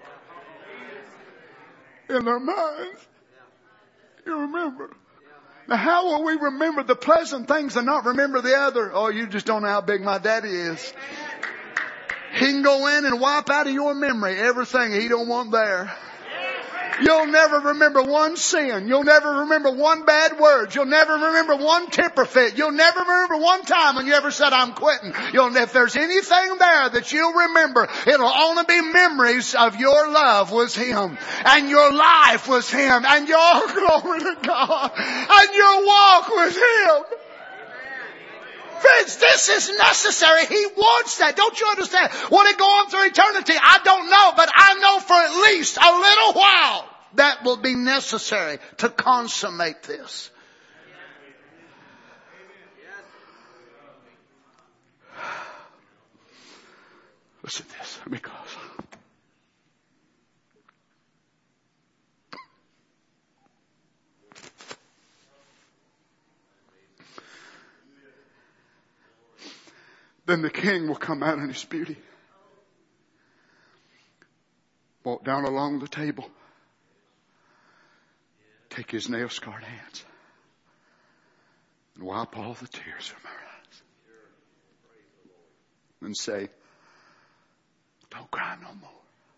In their minds. You remember. Now how will we remember the pleasant things and not remember the other? Oh, you just don't know how big my daddy is. He can go in and wipe out of your memory everything he don't want there. You'll never remember one sin. You'll never remember one bad word. You'll never remember one temper fit. You'll never remember one time when you ever said, I'm quitting. You'll, if there's anything there that you'll remember, it'll only be memories of your love was him. And your life was him. And your glory to God. And your walk was him. Friends, this is necessary. He wants that. Don't you understand? Will it go on through eternity? I don't know, but I know for at least a little while that will be necessary to consummate this. Listen to this, because then the king will come out in his beauty. Walk down along the table. Take his nail-scarred hands. And wipe all the tears from our eyes. And say, don't cry no more.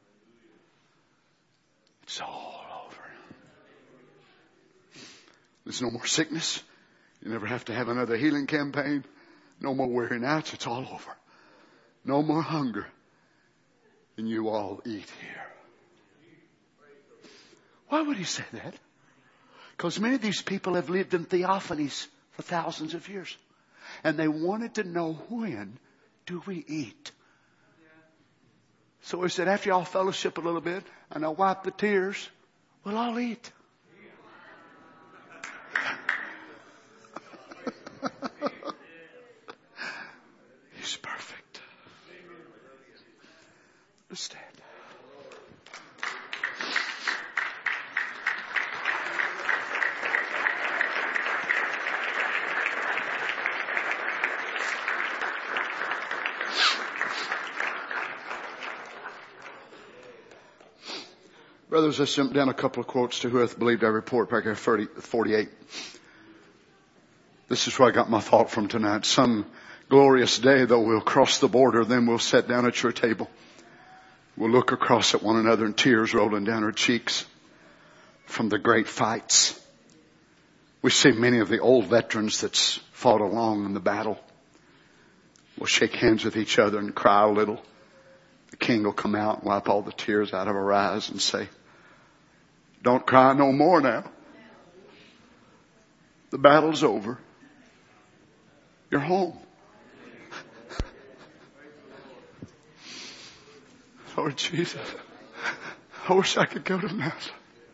It's all over. There's no more sickness. You never have to have another healing campaign. No more wearing out. It's all over. No more hunger. And you all eat here. Why would he say that? Because many of these people have lived in theophanies for thousands of years. And they wanted to know, when do we eat? So he said, after y'all fellowship a little bit and I'll wipe the tears, we'll all eat. He's perfect. Let's stand. Brothers, I sent down a couple of quotes to who hath believed I report, paragraph forty-eight. This is where I got my thought from tonight. Some glorious day, though, we'll cross the border, then we'll sit down at your table. We'll look across at one another and tears rolling down our cheeks from the great fights. We see many of the old veterans that's fought along in the battle. We'll shake hands with each other and cry a little. The king will come out and wipe all the tears out of our eyes and say, don't cry no more now. The battle's over. You're home. Lord Jesus, I wish I could go to Mass.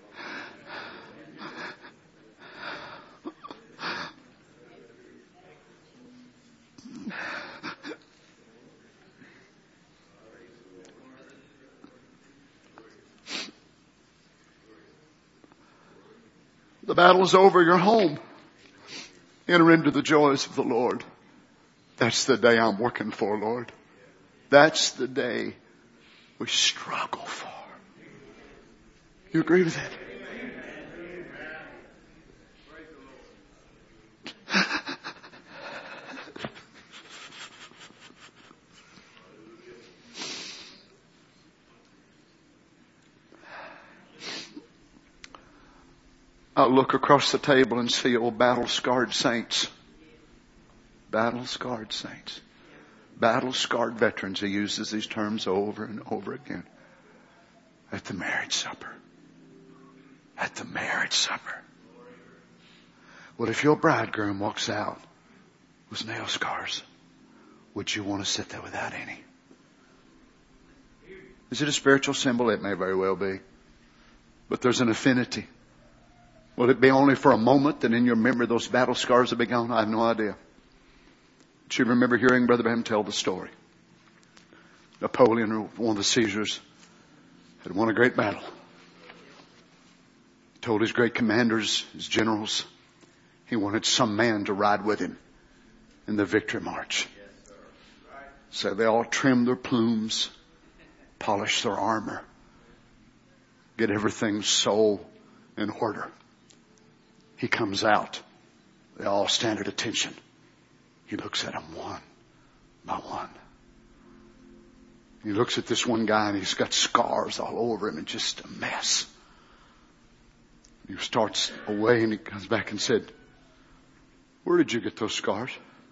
The battle's over. You're home. Enter into the joys of the Lord. That's the day I'm working for, Lord. That's the day we struggle for. You agree with that? I'll look across the table and see old battle-scarred saints. Battle-scarred saints. Battle-scarred veterans. He uses these terms over and over again. At the marriage supper. At the marriage supper. Well, if your bridegroom walks out with nail scars, would you want to sit there without any? Is it a spiritual symbol? It may very well be. But there's an affinity. Will it be only for a moment that in your memory those battle scars will be gone? I have no idea. But you remember hearing Brother Branham tell the story. Napoleon, or one of the Caesars, had won a great battle. He told his great commanders, his generals, he wanted some man to ride with him in the victory march. So they all trimmed their plumes, polished their armor, get everything so in order. He comes out. They all stand at attention. He looks at them one by one. He looks at this one guy and he's got scars all over him and just a mess. He starts away and he comes back and said, where did you get those scars?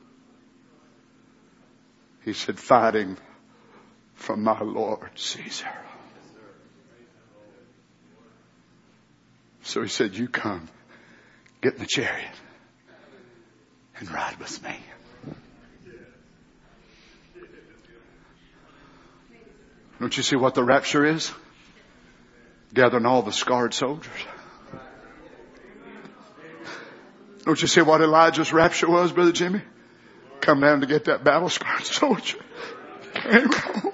He said, fighting for my Lord Caesar. So he said, you come. Get in the chariot and ride with me. Don't you see what the rapture is? Gathering all the scarred soldiers. Don't you see what Elijah's rapture was, Brother Jimmy? Come down to get that battle scarred soldier. Came home.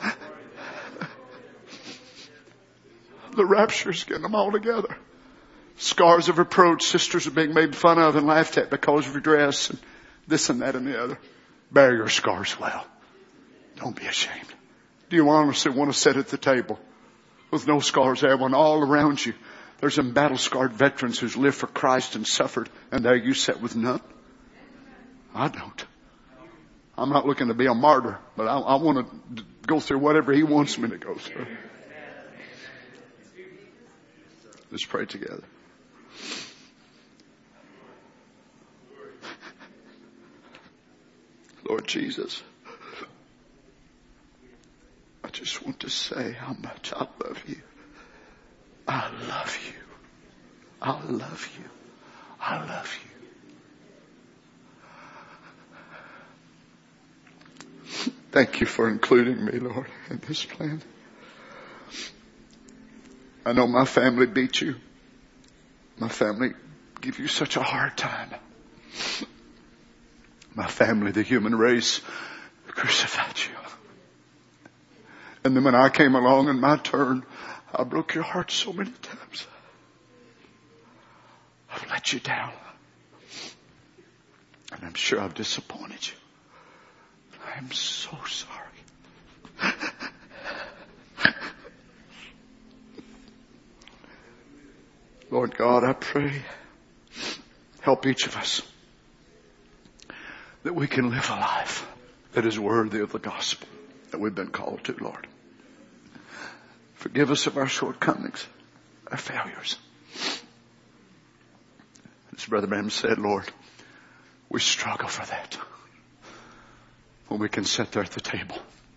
The rapture's getting them all together. Scars of reproach. Sisters are being made fun of and laughed at because of your dress and this and that and the other. Bear your scars well. Don't be ashamed. Do you honestly want to sit at the table with no scars there when all around you there's some battle-scarred veterans who's lived for Christ and suffered, and there you sit with none? I don't. I'm not looking to be a martyr, but I, I want to go through whatever He wants me to go through. Let's pray together. Lord Jesus, I just want to say how much I love you. I love you. I love you. I love you. Thank you for including me, Lord, in this plan. I know my family beat you. My family give you such a hard time. My family, the human race, crucified you. And then when I came along in my turn, I broke your heart so many times. I've let you down. And I'm sure I've disappointed you. I'm so sorry. Lord God, I pray, help each of us that we can live a life that is worthy of the gospel that we've been called to, Lord. Forgive us of our shortcomings, our failures. As Brother Branham said, Lord, we struggle for that when we can sit there at the table,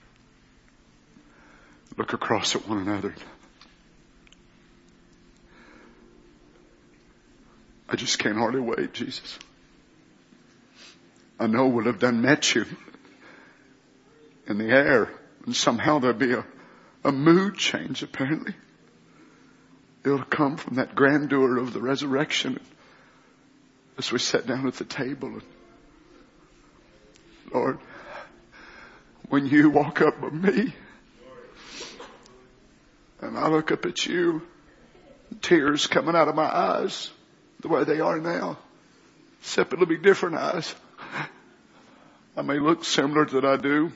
look across at one another. I just can't hardly wait, Jesus. I know we'll have done met you in the air, and somehow there'll be a, a mood change apparently. It'll come from that grandeur of the resurrection as we sat down at the table. And Lord, when you walk up with me and I look up at you, tears coming out of my eyes the way they are now, except it'll be different eyes. I may look similar that I do,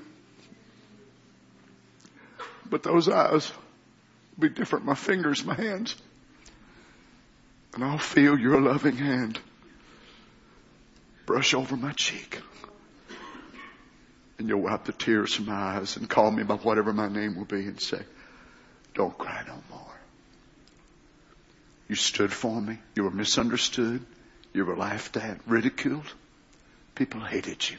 but those eyes will be different. My fingers, my hands. And I'll feel your loving hand brush over my cheek. And you'll wipe the tears from my eyes and call me by whatever my name will be and say, don't cry no more. You stood for me. You were misunderstood. You were laughed at, ridiculed. People hated you.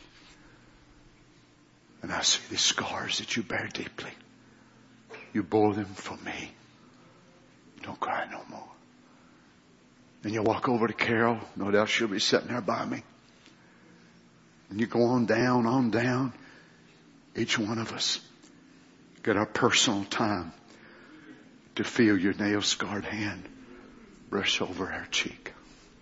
And I see the scars that you bear deeply. You bore them for me. Don't cry no more. Then you walk over to Carol. No doubt she'll be sitting there by me. And you go on down, on down. Each one of us get our personal time to feel your nail-scarred hand brush over our cheek.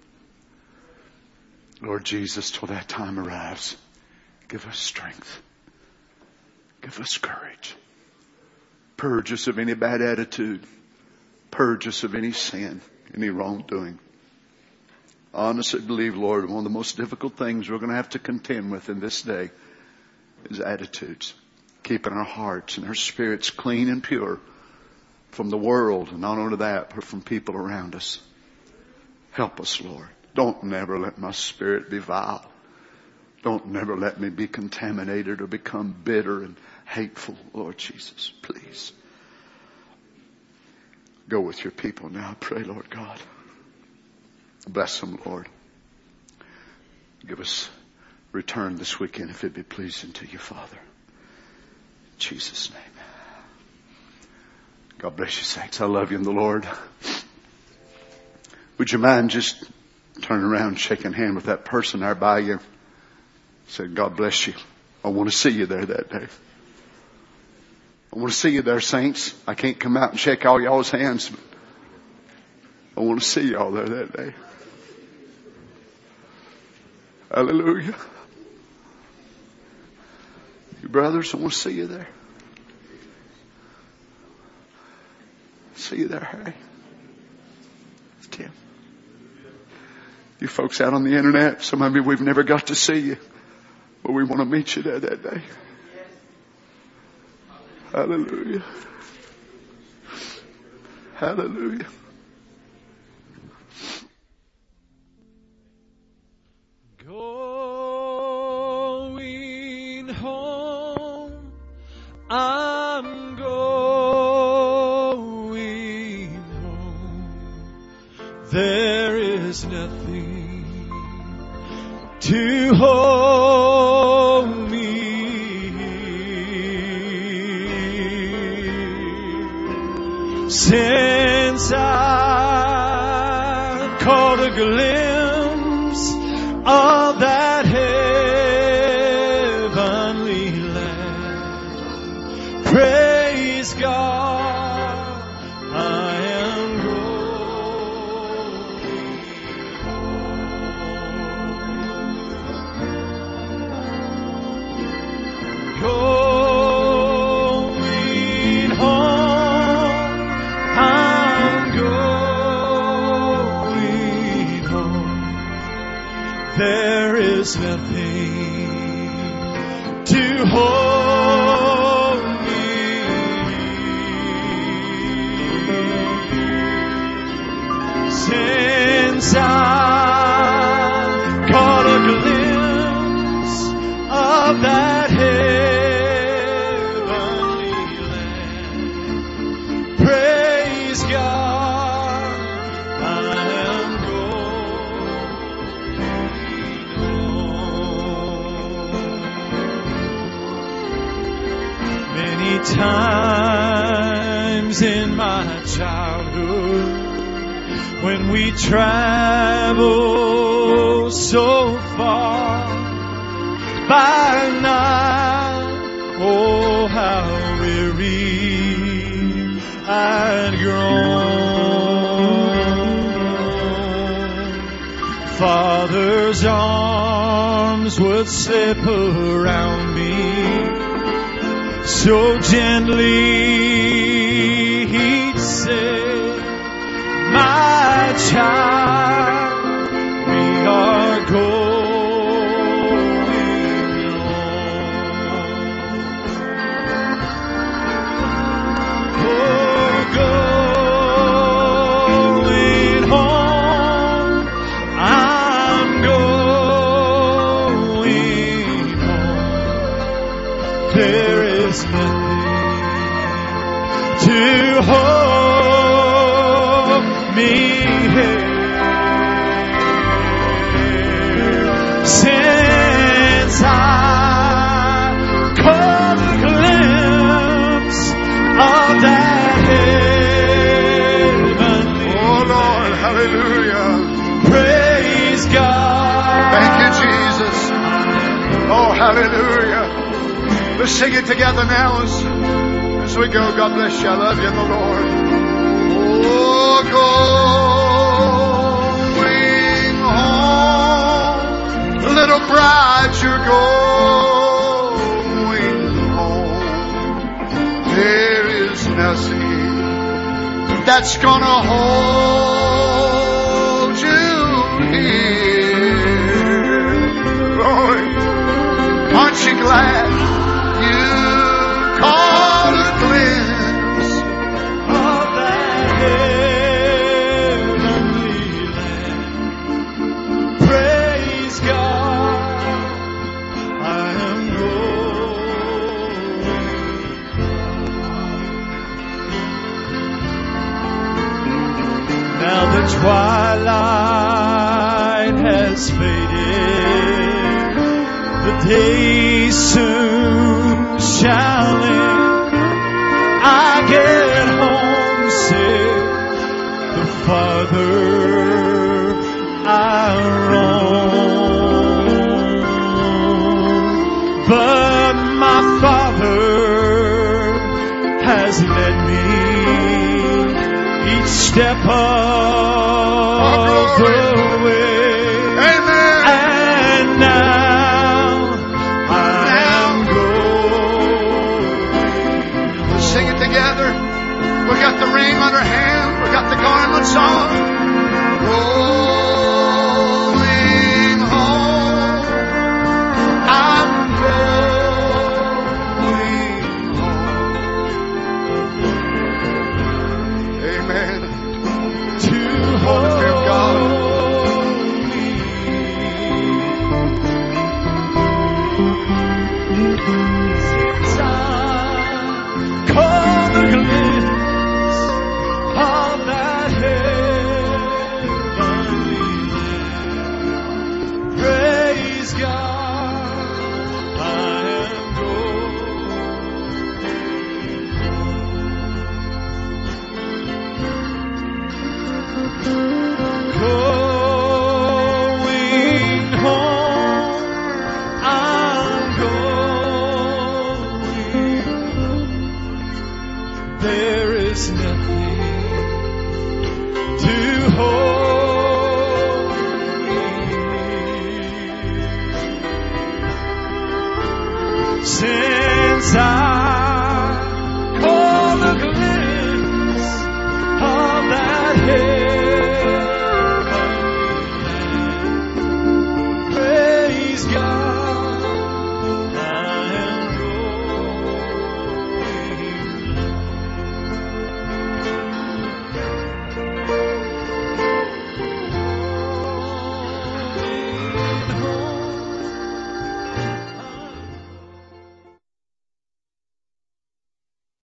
Lord Jesus, till that time arrives, give us strength. Give us courage. Purge us of any bad attitude. Purge us of any sin, any wrongdoing. I honestly believe, Lord, one of the most difficult things we're going to have to contend with in this day is attitudes. Keeping our hearts and our spirits clean and pure from the world, and not only that, but from people around us. Help us, Lord. Don't never let my spirit be vile. Don't never let me be contaminated or become bitter and hateful, Lord Jesus. Please. Go with your people now, I pray, Lord God. Bless them, Lord. Give us return this weekend if it be pleasing to you, Father. In Jesus' name. God bless you, saints. I love you in the Lord. Would you mind just turning around and shaking hand with that person there by you? Say, God bless you. I want to see you there that day. I want to see you there, saints. I can't come out and shake all y'all's hands, but I want to see y'all there that day. Hallelujah. You brothers, I want to see you there. See you there, Harry. Tim. You folks out on the internet, some of you we've never got to see you, but we want to meet you there that day. Hallelujah. Hallelujah. Going home, I'm going home. There is nothing to hold me here. Since I glimpse of that heavenly land. Praise God, I am going going home. I'm going home. There is nothing to hold me. Since I caught a glimpse of that heavenly land, praise God, I am going home. Many times in my childhood, when we travel so far by night, oh how weary I'd grown. Father's arms would slip around me so gently, he'd say, my child, we are going home. Oh, going home. I'm going home. There is nothing to hold me here. Since I caught a glimpse of that heavenly Oh Lord, hallelujah. praise God. Thank you, Jesus. Oh, hallelujah. Let's sing it together now as, as we go. God bless you. I love you in the Lord. Oh, going home. Little bride, you're going home. There is nothing that's gonna hold you here. Lord, aren't you glad you caught a glimpse of that heavenly land? Praise God, I am going. Now the twilight has faded, the day soon shall end. I get homesick the farther I roam, but my Father has led me each step of the way. Amen. And now I am going. Let's sing it together. We got the ring on our hand. We got the garments on. Going home. I'm going home. Amen. To Glory to God. hold me.